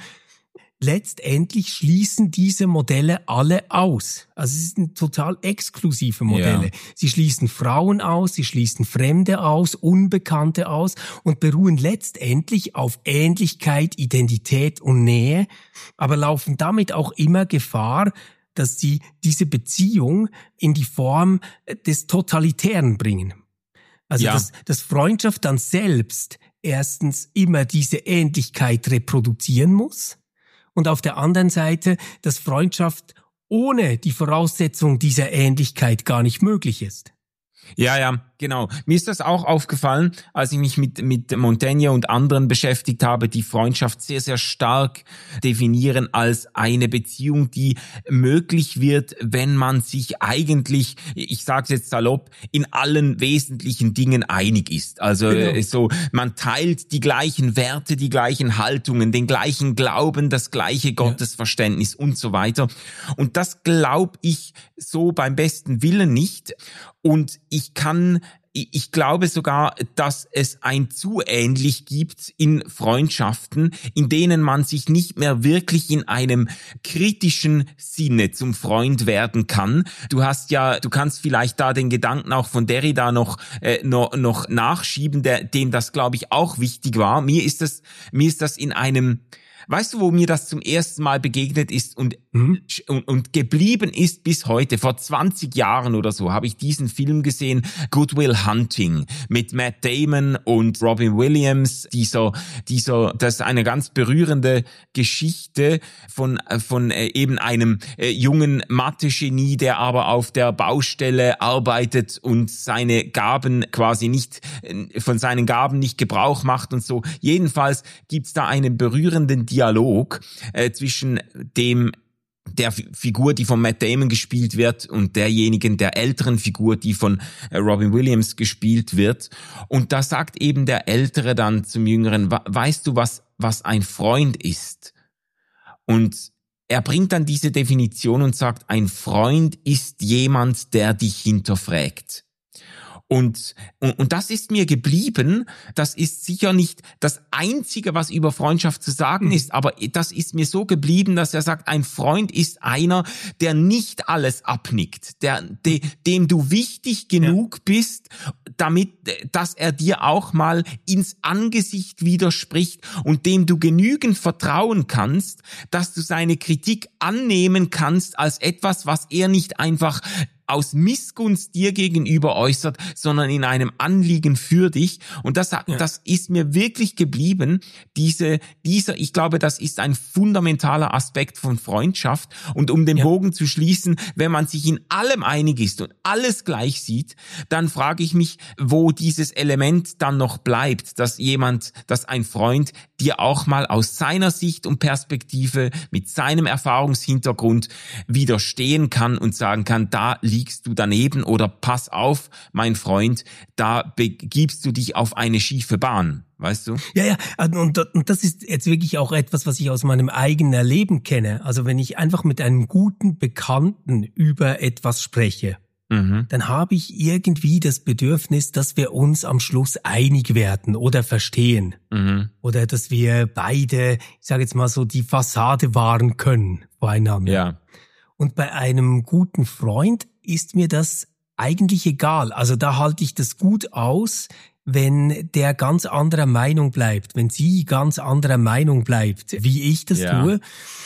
letztendlich schließen diese Modelle alle aus. Also es sind total exklusive Modelle. Ja. Sie schließen Frauen aus, sie schließen Fremde aus, Unbekannte aus und beruhen letztendlich auf Ähnlichkeit, Identität und Nähe, aber laufen damit auch immer Gefahr, dass sie diese Beziehung in die Form des Totalitären bringen. Also dass Freundschaft dann selbst erstens immer diese Ähnlichkeit reproduzieren muss, und auf der anderen Seite, dass Freundschaft ohne die Voraussetzung dieser Ähnlichkeit gar nicht möglich ist. Ja, genau. Mir ist das auch aufgefallen, als ich mich mit Montaigne und anderen beschäftigt habe, die Freundschaft sehr, sehr stark definieren als eine Beziehung, die möglich wird, wenn man sich eigentlich, ich sage es jetzt salopp, in allen wesentlichen Dingen einig ist. Also so, man teilt die gleichen Werte, die gleichen Haltungen, den gleichen Glauben, das gleiche Gottesverständnis und so weiter. Und das glaube ich so beim besten Willen nicht. Und ich glaube sogar, dass es ein zu ähnlich gibt in Freundschaften, in denen man sich nicht mehr wirklich in einem kritischen Sinne zum Freund werden kann. Du kannst vielleicht da den Gedanken auch von Derrida noch nachschieben, dem das, glaube ich, auch wichtig war. Mir ist das in einem, weißt du, wo mir das zum ersten Mal begegnet ist und geblieben ist bis heute? Vor 20 Jahren oder so habe ich diesen Film gesehen, Good Will Hunting, mit Matt Damon und Robin Williams. Das ist eine ganz berührende Geschichte von eben einem jungen Mathe-Genie, der aber auf der Baustelle arbeitet und seine Gaben von seinen Gaben nicht Gebrauch macht und so. Jedenfalls gibt's da einen berührenden Dialog zwischen der Figur, die von Matt Damon gespielt wird, und der älteren Figur, die von Robin Williams gespielt wird. Und da sagt eben der Ältere dann zum Jüngeren, weißt du, was ein Freund ist? Und er bringt dann diese Definition und sagt, ein Freund ist jemand, der dich hinterfragt. Und das ist mir geblieben. Das ist sicher nicht das Einzige, was über Freundschaft zu sagen ist, aber das ist mir so geblieben, dass er sagt, ein Freund ist einer, der nicht alles abnickt, dem du wichtig genug bist, dass er dir auch mal ins Angesicht widerspricht und dem du genügend vertrauen kannst, dass du seine Kritik annehmen kannst als etwas, was er nicht einfach aus Missgunst dir gegenüber äußert, sondern in einem Anliegen für dich. Und das ist mir wirklich geblieben. Ich glaube, das ist ein fundamentaler Aspekt von Freundschaft. Und um den Bogen zu schließen, wenn man sich in allem einig ist und alles gleich sieht, dann frage ich mich, wo dieses Element dann noch bleibt, dass ein Freund dir auch mal aus seiner Sicht und Perspektive mit seinem Erfahrungshintergrund widerstehen kann und sagen kann, da liegst du daneben, oder pass auf, mein Freund, da begibst du dich auf eine schiefe Bahn, weißt du? Ja, und das ist jetzt wirklich auch etwas, was ich aus meinem eigenen Erleben kenne. Also wenn ich einfach mit einem guten Bekannten über etwas spreche, dann habe ich irgendwie das Bedürfnis, dass wir uns am Schluss einig werden oder verstehen. Oder dass wir beide, ich sage jetzt mal so, die Fassade wahren können voreinander. Ja. Und bei einem guten Freund ist mir das eigentlich egal. Also da halte ich das gut aus, wenn der ganz anderer Meinung bleibt, wenn sie ganz anderer Meinung bleibt, wie ich das tue,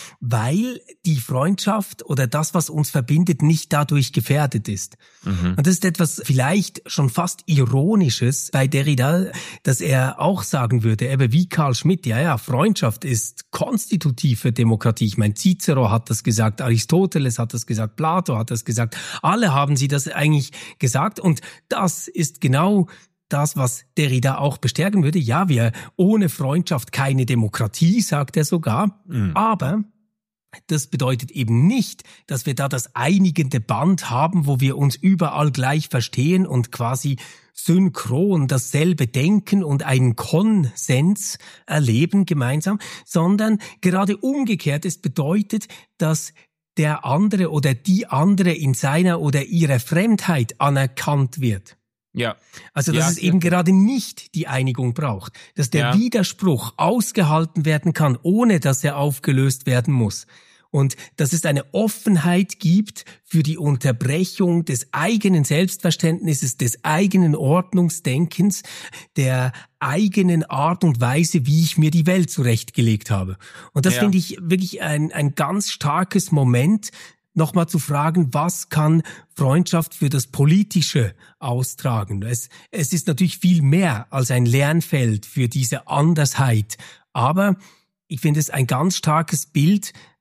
weil die Freundschaft oder das, was uns verbindet, nicht dadurch gefährdet ist. Und das ist etwas vielleicht schon fast Ironisches bei Derrida, dass er auch sagen würde, eben wie Carl Schmitt, Freundschaft ist konstitutive Demokratie. Ich meine, Cicero hat das gesagt, Aristoteles hat das gesagt, Plato hat das gesagt, alle haben sie das eigentlich gesagt, und das ist genau das, was Derrida auch bestärken würde. Ja, ohne Freundschaft keine Demokratie, sagt er sogar. Aber das bedeutet eben nicht, dass wir da das einigende Band haben, wo wir uns überall gleich verstehen und quasi synchron dasselbe denken und einen Konsens erleben gemeinsam, sondern gerade umgekehrt. Es bedeutet, dass der andere oder die andere in seiner oder ihrer Fremdheit anerkannt wird. Ja. Also, dass es eben gerade nicht die Einigung braucht, dass der Widerspruch ausgehalten werden kann, ohne dass er aufgelöst werden muss. Und dass es eine Offenheit gibt für die Unterbrechung des eigenen Selbstverständnisses, des eigenen Ordnungsdenkens, der eigenen Art und Weise, wie ich mir die Welt zurechtgelegt habe. Und das finde ich wirklich ein ganz starkes Moment, nochmal zu fragen, was kann Freundschaft für das Politische austragen? Es ist natürlich viel mehr als ein Lernfeld für diese Andersheit. Aber ich finde es ein ganz starkes Bild,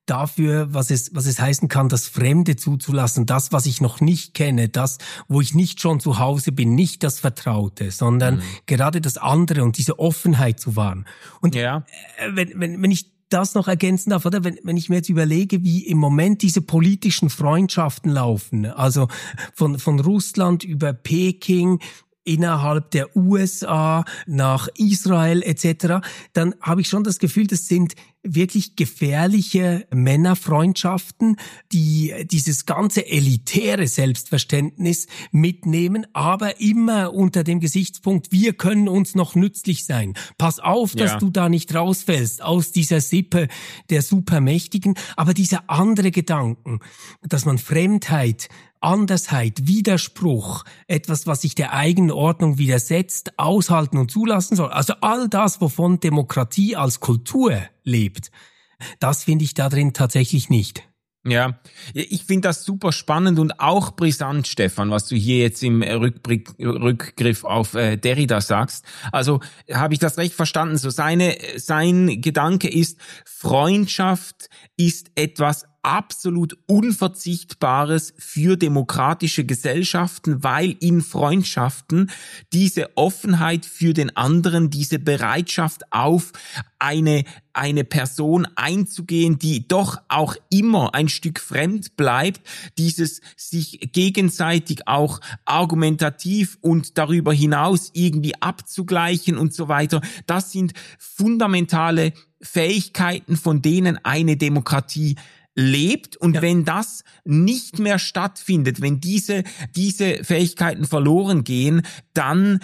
dafür, was es heißen kann, das Fremde zuzulassen, das, was ich noch nicht kenne, das, wo ich nicht schon zu Hause bin, nicht das Vertraute, sondern gerade das andere und diese Offenheit zu wahren. Und wenn ich das noch ergänzen darf, oder? Wenn ich mir jetzt überlege, wie im Moment diese politischen Freundschaften laufen, also von Russland über Peking, innerhalb der USA, nach Israel etc., dann habe ich schon das Gefühl, das sind wirklich gefährliche Männerfreundschaften, die dieses ganze elitäre Selbstverständnis mitnehmen, aber immer unter dem Gesichtspunkt, wir können uns noch nützlich sein. Pass auf, dass du da nicht rausfällst aus dieser Sippe der Supermächtigen. Aber dieser andere Gedanken, dass man Fremdheit, Andersheit, Widerspruch, etwas, was sich der eigenen Ordnung widersetzt, aushalten und zulassen soll. Also all das, wovon Demokratie als Kultur lebt, das finde ich da drin tatsächlich nicht. Ja, ich finde das super spannend und auch brisant, Stefan, was du hier jetzt im Rückgriff auf Derrida sagst. Also habe ich das recht verstanden? So sein Gedanke ist, Freundschaft ist etwas absolut Unverzichtbares für demokratische Gesellschaften, weil in Freundschaften diese Offenheit für den anderen, diese Bereitschaft auf eine Person einzugehen, die doch auch immer ein Stück fremd bleibt, dieses sich gegenseitig auch argumentativ und darüber hinaus irgendwie abzugleichen und so weiter, das sind fundamentale Fähigkeiten, von denen eine Demokratie lebt. Und wenn das nicht mehr stattfindet, wenn diese Fähigkeiten verloren gehen, dann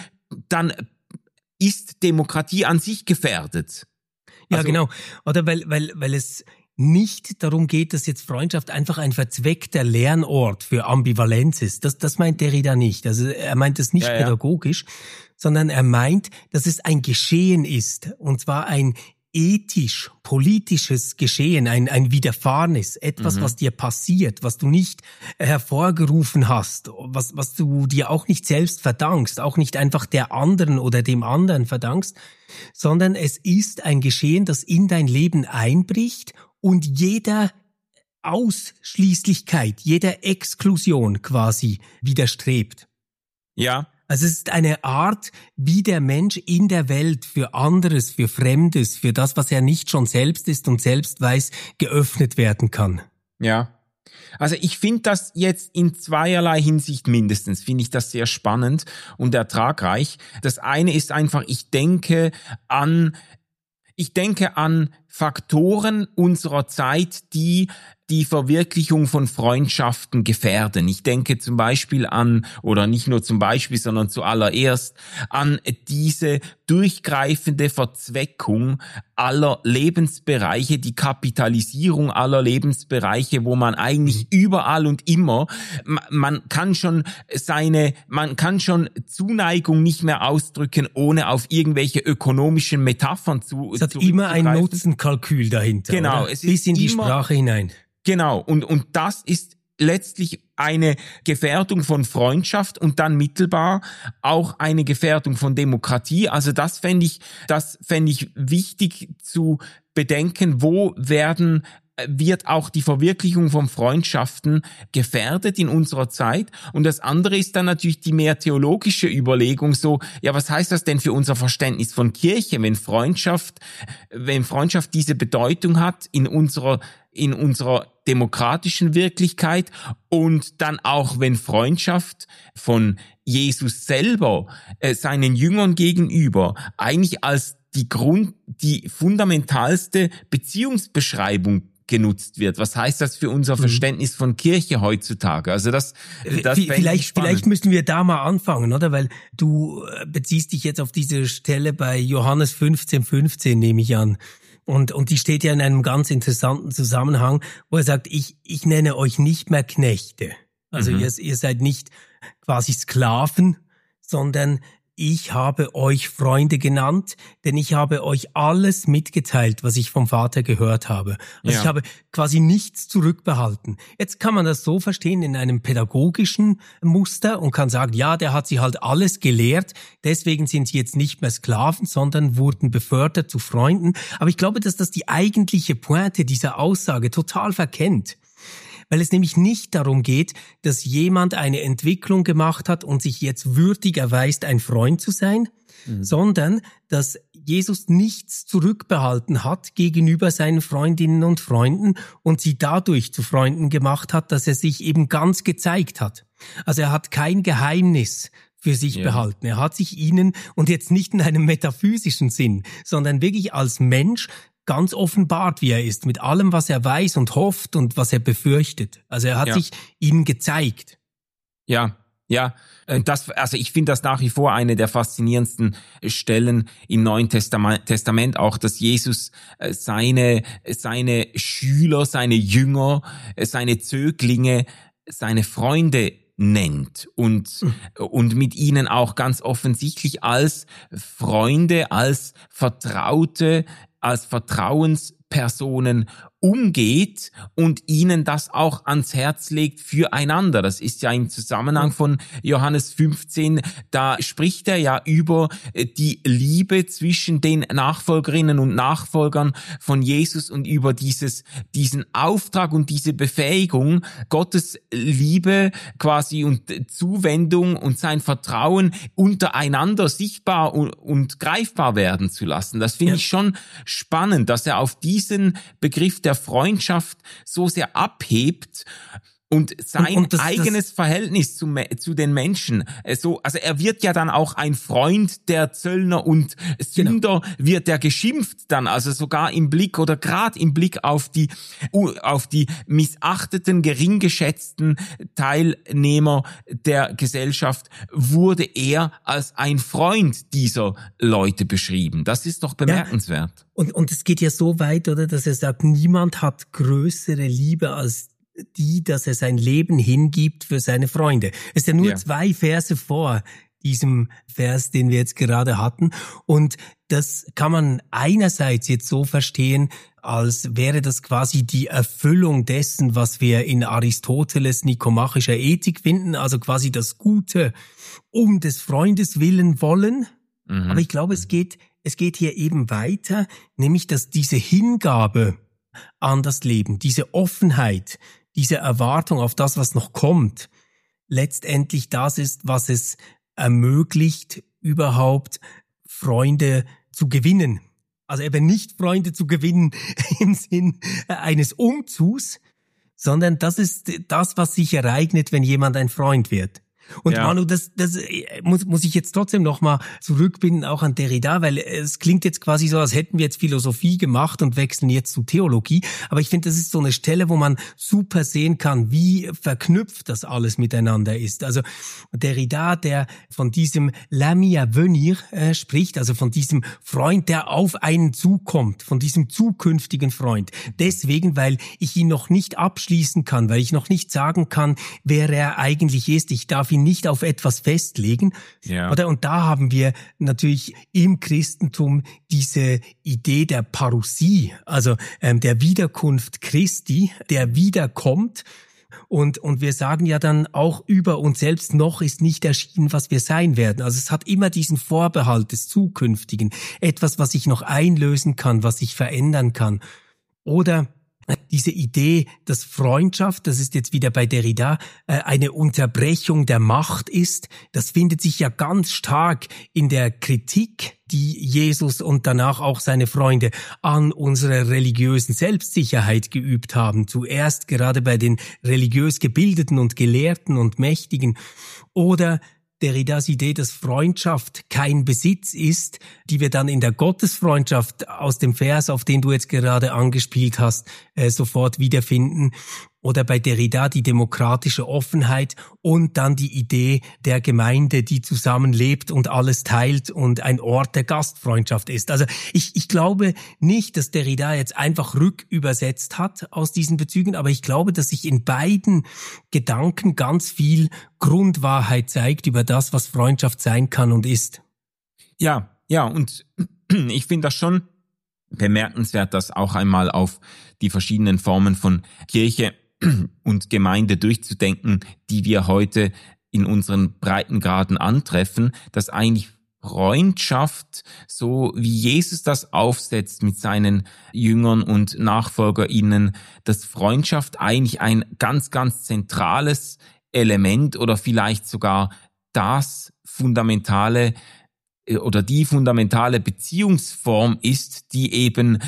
ist Demokratie an sich gefährdet. Ja, genau. Oder weil es nicht darum geht, dass jetzt Freundschaft einfach ein verzweckter Lernort für Ambivalenz ist. Das meint Derrida nicht. Also er meint es nicht pädagogisch, sondern er meint, dass es ein Geschehen ist. Und zwar ein ethisch-politisches Geschehen, ein Widerfahrenes, etwas, was dir passiert, was du nicht hervorgerufen hast, was du dir auch nicht selbst verdankst, auch nicht einfach der anderen oder dem anderen verdankst, sondern es ist ein Geschehen, das in dein Leben einbricht und jeder Ausschließlichkeit, jeder Exklusion quasi widerstrebt. Ja. Also es ist eine Art, wie der Mensch in der Welt für anderes, für Fremdes, für das, was er nicht schon selbst ist und selbst weiß, geöffnet werden kann. Ja. Also ich finde das jetzt in zweierlei Hinsicht mindestens, finde ich das sehr spannend und ertragreich. Das eine ist einfach, ich denke an Faktoren unserer Zeit, die die Verwirklichung von Freundschaften gefährden. Ich denke zum Beispiel an, oder nicht nur zum Beispiel, sondern zuallererst an diese durchgreifende Verzweckung aller Lebensbereiche, die Kapitalisierung aller Lebensbereiche, wo man eigentlich überall und immer, man kann schon Zuneigung nicht mehr ausdrücken, ohne auf irgendwelche ökonomischen Metaphern zu. Es hat immer ein Nutzenkalkül dahinter. Genau, oder? Es ist bis in die Sprache hinein. Genau, und das ist letztlich eine Gefährdung von Freundschaft und dann mittelbar auch eine Gefährdung von Demokratie. Also das fände ich wichtig zu bedenken, wo wird auch die Verwirklichung von Freundschaften gefährdet in unserer Zeit. Und das andere ist dann natürlich die mehr theologische Überlegung, so, ja, was heißt das denn für unser Verständnis von Kirche, wenn Freundschaft diese Bedeutung hat in unserer demokratischen Wirklichkeit und dann auch, wenn Freundschaft von Jesus selber seinen Jüngern gegenüber eigentlich als die fundamentalste Beziehungsbeschreibung genutzt wird. Was heißt das für unser Verständnis von Kirche heutzutage? Also das vielleicht müssen wir da mal anfangen, oder? Weil du beziehst dich jetzt auf diese Stelle bei Johannes 15,15, nehme ich an. Und die steht ja in einem ganz interessanten Zusammenhang, wo er sagt, ich nenne euch nicht mehr Knechte. Also ihr seid nicht quasi Sklaven, sondern ich habe euch Freunde genannt, denn ich habe euch alles mitgeteilt, was ich vom Vater gehört habe. Also ich habe quasi nichts zurückbehalten. Jetzt kann man das so verstehen in einem pädagogischen Muster und kann sagen, ja, der hat sie halt alles gelehrt, deswegen sind sie jetzt nicht mehr Sklaven, sondern wurden befördert zu Freunden. Aber ich glaube, dass das die eigentliche Pointe dieser Aussage total verkennt. Weil es nämlich nicht darum geht, dass jemand eine Entwicklung gemacht hat und sich jetzt würdig erweist, ein Freund zu sein, sondern dass Jesus nichts zurückbehalten hat gegenüber seinen Freundinnen und Freunden und sie dadurch zu Freunden gemacht hat, dass er sich eben ganz gezeigt hat. Also er hat kein Geheimnis für sich behalten. Er hat sich ihnen, und jetzt nicht in einem metaphysischen Sinn, sondern wirklich als Mensch ganz offenbart, wie er ist, mit allem, was er weiß und hofft und was er befürchtet. Also er hat sich ihnen gezeigt. Ja. Also ich finde das nach wie vor eine der faszinierendsten Stellen im Neuen Testament auch, dass Jesus seine Schüler, seine Jünger, seine Zöglinge, seine Freunde nennt und mit ihnen auch ganz offensichtlich als Freunde, als Vertraute, als Vertrauenspersonen umgeht und ihnen das auch ans Herz legt füreinander. Das ist ja im Zusammenhang von Johannes 15, da spricht er ja über die Liebe zwischen den Nachfolgerinnen und Nachfolgern von Jesus und über diesen Auftrag und diese Befähigung, Gottes Liebe quasi und Zuwendung und sein Vertrauen untereinander sichtbar und greifbar werden zu lassen. Das finde ich schon spannend, dass er auf diesen Begriff der Freundschaft so sehr abhebt und sein eigenes Verhältnis zu den Menschen. Also er wird ja dann auch ein Freund der Zöllner und Sünder, wird er geschimpft dann, also sogar im Blick oder gerade im Blick auf die missachteten, gering geschätzten Teilnehmer der Gesellschaft wurde er als ein Freund dieser Leute beschrieben. Das ist doch bemerkenswert. Und es geht ja so weit, oder, dass er sagt, niemand hat größere Liebe als die, dass er sein Leben hingibt für seine Freunde. Es ist ja nur 2 Verse vor diesem Vers, den wir jetzt gerade hatten. Und das kann man einerseits jetzt so verstehen, als wäre das quasi die Erfüllung dessen, was wir in Aristoteles nikomachischer Ethik finden, also quasi das Gute um des Freundes willen wollen. Aber ich glaube, es geht hier eben weiter, nämlich dass diese Hingabe an das Leben, diese Offenheit, diese Erwartung auf das, was noch kommt, letztendlich das ist, was es ermöglicht, überhaupt Freunde zu gewinnen. Also eben nicht Freunde zu gewinnen im Sinn eines Umzugs, sondern das ist das, was sich ereignet, wenn jemand ein Freund wird. Und Manu, das muss ich jetzt trotzdem nochmal zurückbinden, auch an Derrida, weil es klingt jetzt quasi so, als hätten wir jetzt Philosophie gemacht und wechseln jetzt zu Theologie. Aber ich finde, das ist so eine Stelle, wo man super sehen kann, wie verknüpft das alles miteinander ist. Also Derrida, der von diesem l'ami à venir spricht, also von diesem Freund, der auf einen zukommt, von diesem zukünftigen Freund. Deswegen, weil ich ihn noch nicht abschließen kann, weil ich noch nicht sagen kann, wer er eigentlich ist. Ich darf ihn nicht auf etwas festlegen. Oder? Und da haben wir natürlich im Christentum diese Idee der Parousie, also der Wiederkunft Christi, der wiederkommt. Und wir sagen ja dann auch über uns selbst, noch ist nicht erschienen, was wir sein werden. Also es hat immer diesen Vorbehalt des Zukünftigen. Etwas, was ich noch einlösen kann, was ich verändern kann. Oder diese Idee, dass Freundschaft, das ist jetzt wieder bei Derrida, eine Unterbrechung der Macht ist, das findet sich ja ganz stark in der Kritik, die Jesus und danach auch seine Freunde an unserer religiösen Selbstsicherheit geübt haben. Zuerst gerade bei den religiös Gebildeten und Gelehrten und Mächtigen. Oder Derridas Idee, dass Freundschaft kein Besitz ist, die wir dann in der Gottesfreundschaft aus dem Vers, auf den du jetzt gerade angespielt hast, sofort wiederfinden. Oder bei Derrida die demokratische Offenheit und dann die Idee der Gemeinde, die zusammenlebt und alles teilt und ein Ort der Gastfreundschaft ist. Also ich glaube nicht, dass Derrida jetzt einfach rückübersetzt hat aus diesen Bezügen, aber ich glaube, dass sich in beiden Gedanken ganz viel Grundwahrheit zeigt über das, was Freundschaft sein kann und ist. Ja, und ich finde das schon bemerkenswert, dass auch einmal auf die verschiedenen Formen von Kirche und Gemeinde durchzudenken, die wir heute in unseren Breitengraden antreffen, dass eigentlich Freundschaft, so wie Jesus das aufsetzt mit seinen Jüngern und NachfolgerInnen, dass Freundschaft eigentlich ein ganz, ganz zentrales Element oder vielleicht sogar das fundamentale oder die fundamentale Beziehungsform ist, die eben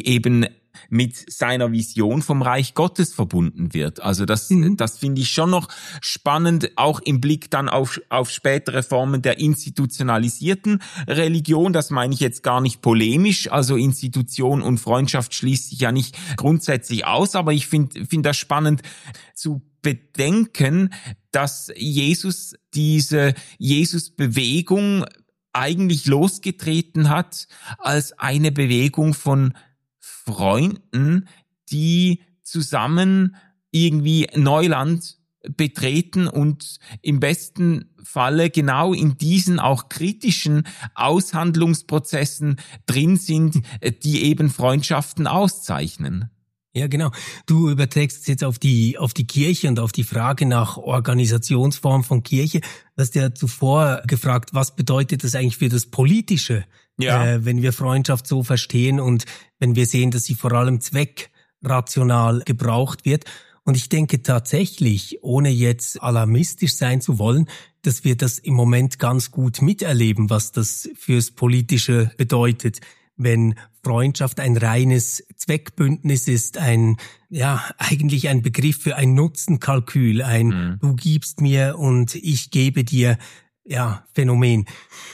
mit seiner Vision vom Reich Gottes verbunden wird. Also das finde ich schon noch spannend, auch im Blick dann auf spätere Formen der institutionalisierten Religion. Das meine ich jetzt gar nicht polemisch. Also Institution und Freundschaft schließt sich ja nicht grundsätzlich aus, aber ich finde das spannend zu bedenken, dass Jesus diese Jesus-Bewegung eigentlich losgetreten hat als eine Bewegung von Freunden, die zusammen irgendwie Neuland betreten und im besten Falle genau in diesen auch kritischen Aushandlungsprozessen drin sind, die eben Freundschaften auszeichnen. Ja, genau. Du überträgst es jetzt auf die Kirche und auf die Frage nach Organisationsform von Kirche. Du hast ja zuvor gefragt, was bedeutet das eigentlich für das Politische, wenn wir Freundschaft so verstehen und wenn wir sehen, dass sie vor allem zweckrational gebraucht wird. Und ich denke tatsächlich, ohne jetzt alarmistisch sein zu wollen, dass wir das im Moment ganz gut miterleben, was das fürs Politische bedeutet. Wenn Freundschaft ein reines Zweckbündnis ist, eigentlich ein Begriff für ein Nutzenkalkül, du gibst mir und ich gebe dir, Phänomen.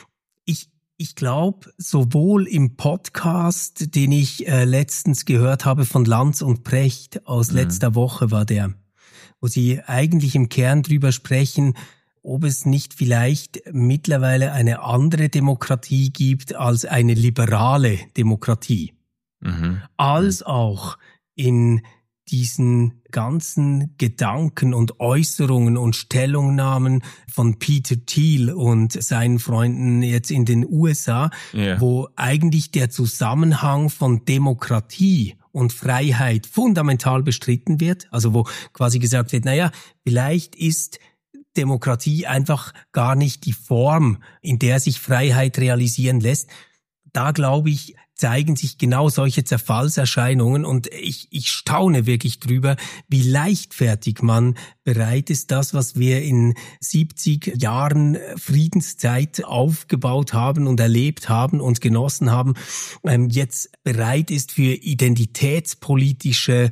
Ich glaube, sowohl im Podcast, den ich letztens gehört habe von Lanz und Precht aus letzter Woche war der, wo sie eigentlich im Kern drüber sprechen, ob es nicht vielleicht mittlerweile eine andere Demokratie gibt als eine liberale Demokratie. Als auch in diesen ganzen Gedanken und Äußerungen und Stellungnahmen von Peter Thiel und seinen Freunden jetzt in den USA, wo eigentlich der Zusammenhang von Demokratie und Freiheit fundamental bestritten wird, also wo quasi gesagt wird, vielleicht ist Demokratie einfach gar nicht die Form, in der sich Freiheit realisieren lässt. Da, glaube ich, zeigen sich genau solche Zerfallserscheinungen und ich staune wirklich drüber, wie leichtfertig man bereit ist, das, was wir in 70 Jahren Friedenszeit aufgebaut haben und erlebt haben und genossen haben, jetzt bereit ist für identitätspolitische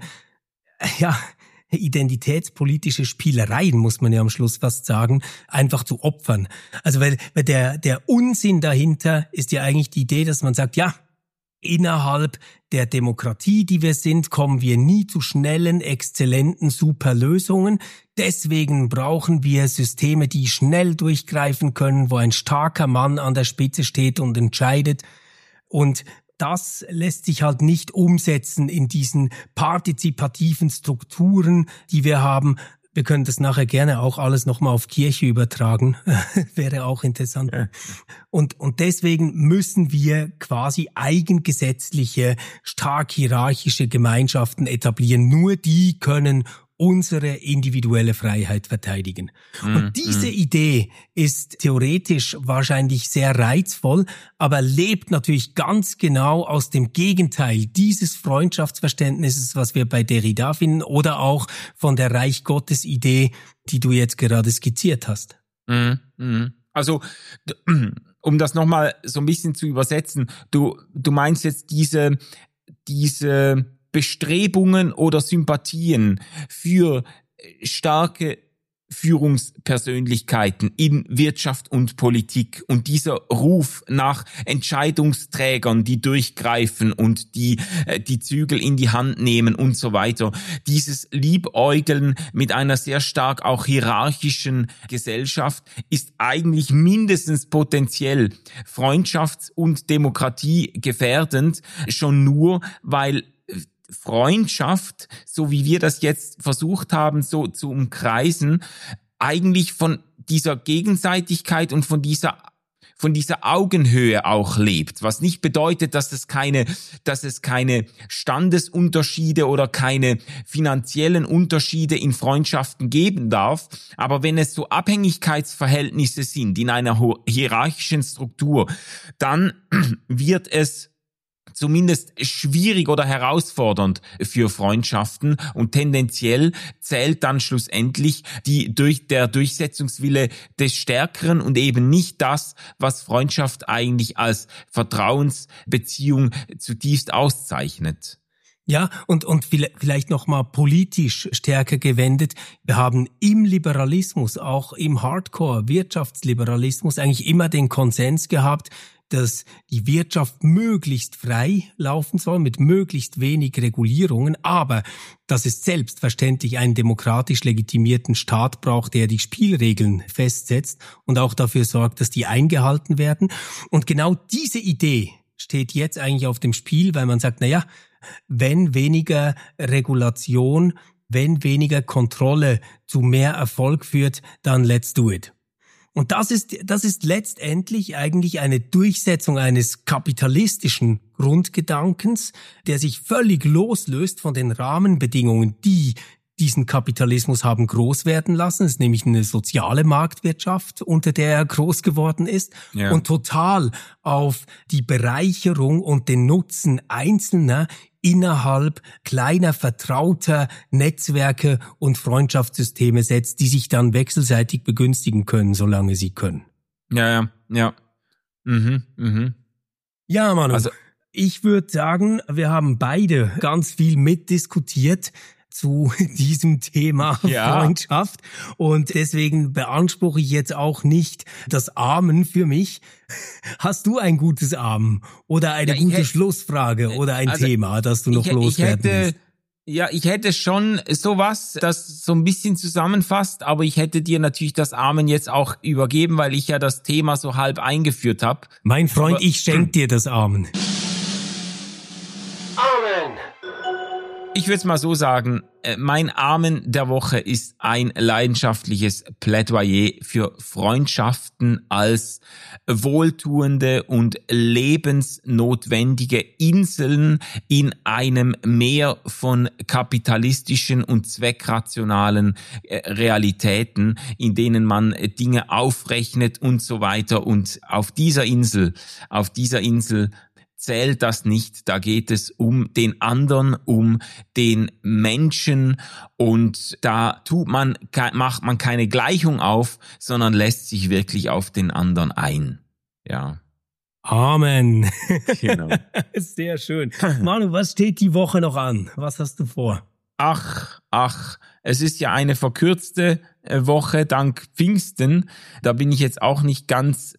Spielereien, muss man ja am Schluss fast sagen, einfach zu opfern. Also weil der Unsinn dahinter ist ja eigentlich die Idee, dass man sagt, innerhalb der Demokratie, die wir sind, kommen wir nie zu schnellen, exzellenten, super Lösungen. Deswegen brauchen wir Systeme, die schnell durchgreifen können, wo ein starker Mann an der Spitze steht und entscheidet. Und das lässt sich halt nicht umsetzen in diesen partizipativen Strukturen, die wir haben. Wir können das nachher gerne auch alles nochmal auf Kirche übertragen. Wäre auch interessant. Und deswegen müssen wir quasi eigengesetzliche, stark hierarchische Gemeinschaften etablieren. Nur die können unsere individuelle Freiheit verteidigen. Und diese Idee ist theoretisch wahrscheinlich sehr reizvoll, aber lebt natürlich ganz genau aus dem Gegenteil dieses Freundschaftsverständnisses, was wir bei Derrida finden, oder auch von der Reich Gottes Idee, die du jetzt gerade skizziert hast. Also, um das nochmal so ein bisschen zu übersetzen, du meinst jetzt diese Bestrebungen oder Sympathien für starke Führungspersönlichkeiten in Wirtschaft und Politik und dieser Ruf nach Entscheidungsträgern, die durchgreifen und die Zügel in die Hand nehmen und so weiter. Dieses Liebäugeln mit einer sehr stark auch hierarchischen Gesellschaft ist eigentlich mindestens potenziell freundschafts- und demokratiegefährdend, schon nur, weil Freundschaft, so wie wir das jetzt versucht haben, so zu umkreisen, eigentlich von dieser Gegenseitigkeit und von dieser dieser Augenhöhe auch lebt, was nicht bedeutet, dass es keine Standesunterschiede oder keine finanziellen Unterschiede in Freundschaften geben darf, aber wenn es so Abhängigkeitsverhältnisse sind in einer hierarchischen Struktur, dann wird es zumindest schwierig oder herausfordernd für Freundschaften und tendenziell zählt dann schlussendlich der Durchsetzungswille des Stärkeren und eben nicht das, was Freundschaft eigentlich als Vertrauensbeziehung zutiefst auszeichnet. Ja, und vielleicht nochmal politisch stärker gewendet. Wir haben im Liberalismus, auch im Hardcore-Wirtschaftsliberalismus eigentlich immer den Konsens gehabt, dass die Wirtschaft möglichst frei laufen soll, mit möglichst wenig Regulierungen, aber dass es selbstverständlich einen demokratisch legitimierten Staat braucht, der die Spielregeln festsetzt und auch dafür sorgt, dass die eingehalten werden. Und genau diese Idee steht jetzt eigentlich auf dem Spiel, weil man sagt, wenn weniger Regulation, wenn weniger Kontrolle zu mehr Erfolg führt, dann let's do it. Und das ist letztendlich eigentlich eine Durchsetzung eines kapitalistischen Grundgedankens, der sich völlig loslöst von den Rahmenbedingungen, die diesen Kapitalismus haben groß werden lassen. Es ist nämlich eine soziale Marktwirtschaft, unter der er groß geworden ist, ja, und total auf die Bereicherung und den Nutzen Einzelner innerhalb kleiner, vertrauter Netzwerke und Freundschaftssysteme setzt, die sich dann wechselseitig begünstigen können, solange sie können. Ja. Ja, Manu, also, ich würde sagen, wir haben beide ganz viel mitdiskutiert zu diesem Thema Freundschaft und deswegen beanspruche ich jetzt auch nicht das Amen für mich. Hast du ein gutes Amen oder eine gute Schlussfrage oder ein Thema, das du noch loswerden willst? Ja, ich hätte schon sowas, das so ein bisschen zusammenfasst, aber ich hätte dir natürlich das Amen jetzt auch übergeben, weil ich ja das Thema so halb eingeführt habe. Mein Freund, ich schenke dir das Amen. Amen! Ich würde es mal so sagen, mein Amen der Woche ist ein leidenschaftliches Plädoyer für Freundschaften als wohltuende und lebensnotwendige Inseln in einem Meer von kapitalistischen und zweckrationalen Realitäten, in denen man Dinge aufrechnet und so weiter. Und auf dieser Insel zählt das nicht, da geht es um den anderen, um den Menschen und da macht man keine Gleichung auf, sondern lässt sich wirklich auf den anderen ein. Ja. Amen. Genau. Sehr schön. Manu, was steht die Woche noch an? Was hast du vor? Ach, es ist ja eine verkürzte Woche dank Pfingsten. Da bin ich jetzt auch nicht ganz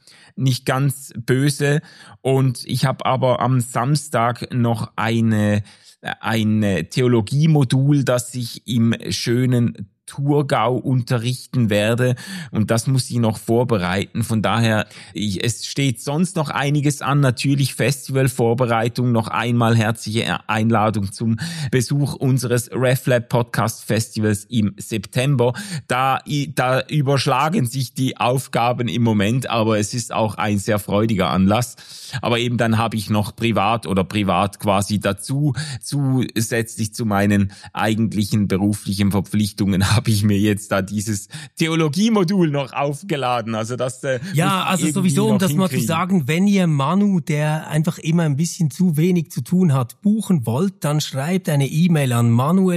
böse. Und ich habe aber am Samstag noch ein Theologiemodul, das ich im schönen Thurgau unterrichten werde und das muss ich noch vorbereiten. Von daher, es steht sonst noch einiges an, natürlich Festivalvorbereitung, noch einmal herzliche Einladung zum Besuch unseres RefLab Podcast Festivals im September. Da überschlagen sich die Aufgaben im Moment, aber es ist auch ein sehr freudiger Anlass. Aber eben dann habe ich noch privat quasi dazu, zusätzlich zu meinen eigentlichen beruflichen Verpflichtungen, habe ich mir jetzt da dieses Theologiemodul noch aufgeladen. Also das also sowieso, um das mal zu sagen, wenn ihr Manu, der einfach immer ein bisschen zu wenig zu tun hat, buchen wollt, dann schreibt eine E-Mail an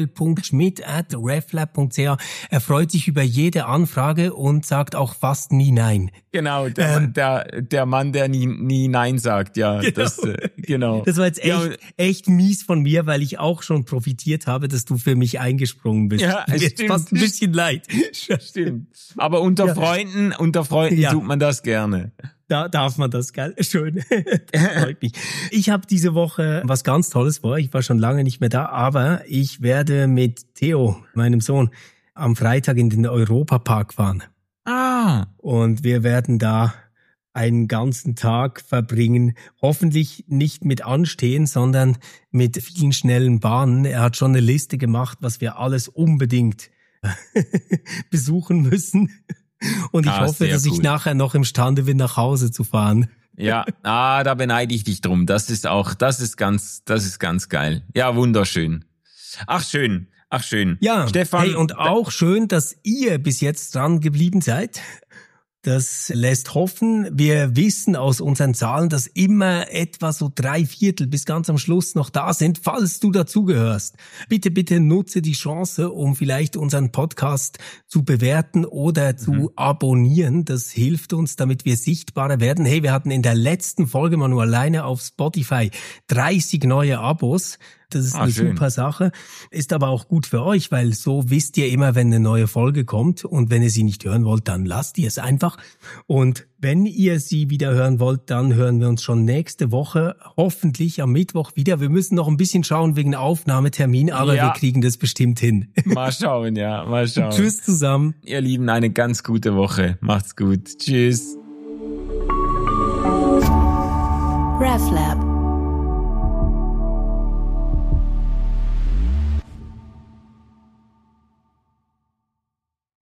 manuel.schmidt@reflab.ch. Er freut sich über jede Anfrage und sagt auch fast nie nein. Genau, der Mann, der nie nein sagt, ja. Genau. Genau. Das war jetzt echt mies von mir, weil ich auch schon profitiert habe, dass du für mich eingesprungen bist. Ja, es stimmt. Fast ein bisschen leid. Stimmt. Aber unter Freunden tut man das gerne. Da darf man das, gell? Schön. Freut mich. Ich habe diese Woche was ganz Tolles vor. Ich war schon lange nicht mehr da, aber ich werde mit Theo, meinem Sohn, am Freitag in den Europapark fahren. Und wir werden da einen ganzen Tag verbringen. Hoffentlich nicht mit Anstehen, sondern mit vielen schnellen Bahnen. Er hat schon eine Liste gemacht, was wir alles unbedingt besuchen müssen. Und ich hoffe, dass ich nachher noch imstande bin, nach Hause zu fahren. Ja, da beneide ich dich drum. Das ist ganz geil. Ja, wunderschön. Ach schön. Ja, Stefan. Hey, und auch schön, dass ihr bis jetzt dran geblieben seid. Das lässt hoffen. Wir wissen aus unseren Zahlen, dass immer etwa so 3/4 bis ganz am Schluss noch da sind, falls du dazugehörst. Bitte nutze die Chance, um vielleicht unseren Podcast zu bewerten oder zu abonnieren. Das hilft uns, damit wir sichtbarer werden. Hey, wir hatten in der letzten Folge mal nur alleine auf Spotify 30 neue Abos. Das ist eine super Sache, ist aber auch gut für euch, weil so wisst ihr immer, wenn eine neue Folge kommt, und wenn ihr sie nicht hören wollt, dann lasst ihr es einfach. Und wenn ihr sie wieder hören wollt, dann hören wir uns schon nächste Woche, hoffentlich am Mittwoch wieder. Wir müssen noch ein bisschen schauen wegen Aufnahmetermin, aber wir kriegen das bestimmt hin. Mal schauen. Tschüss zusammen. Ihr Lieben, eine ganz gute Woche. Macht's gut. Tschüss. RefLab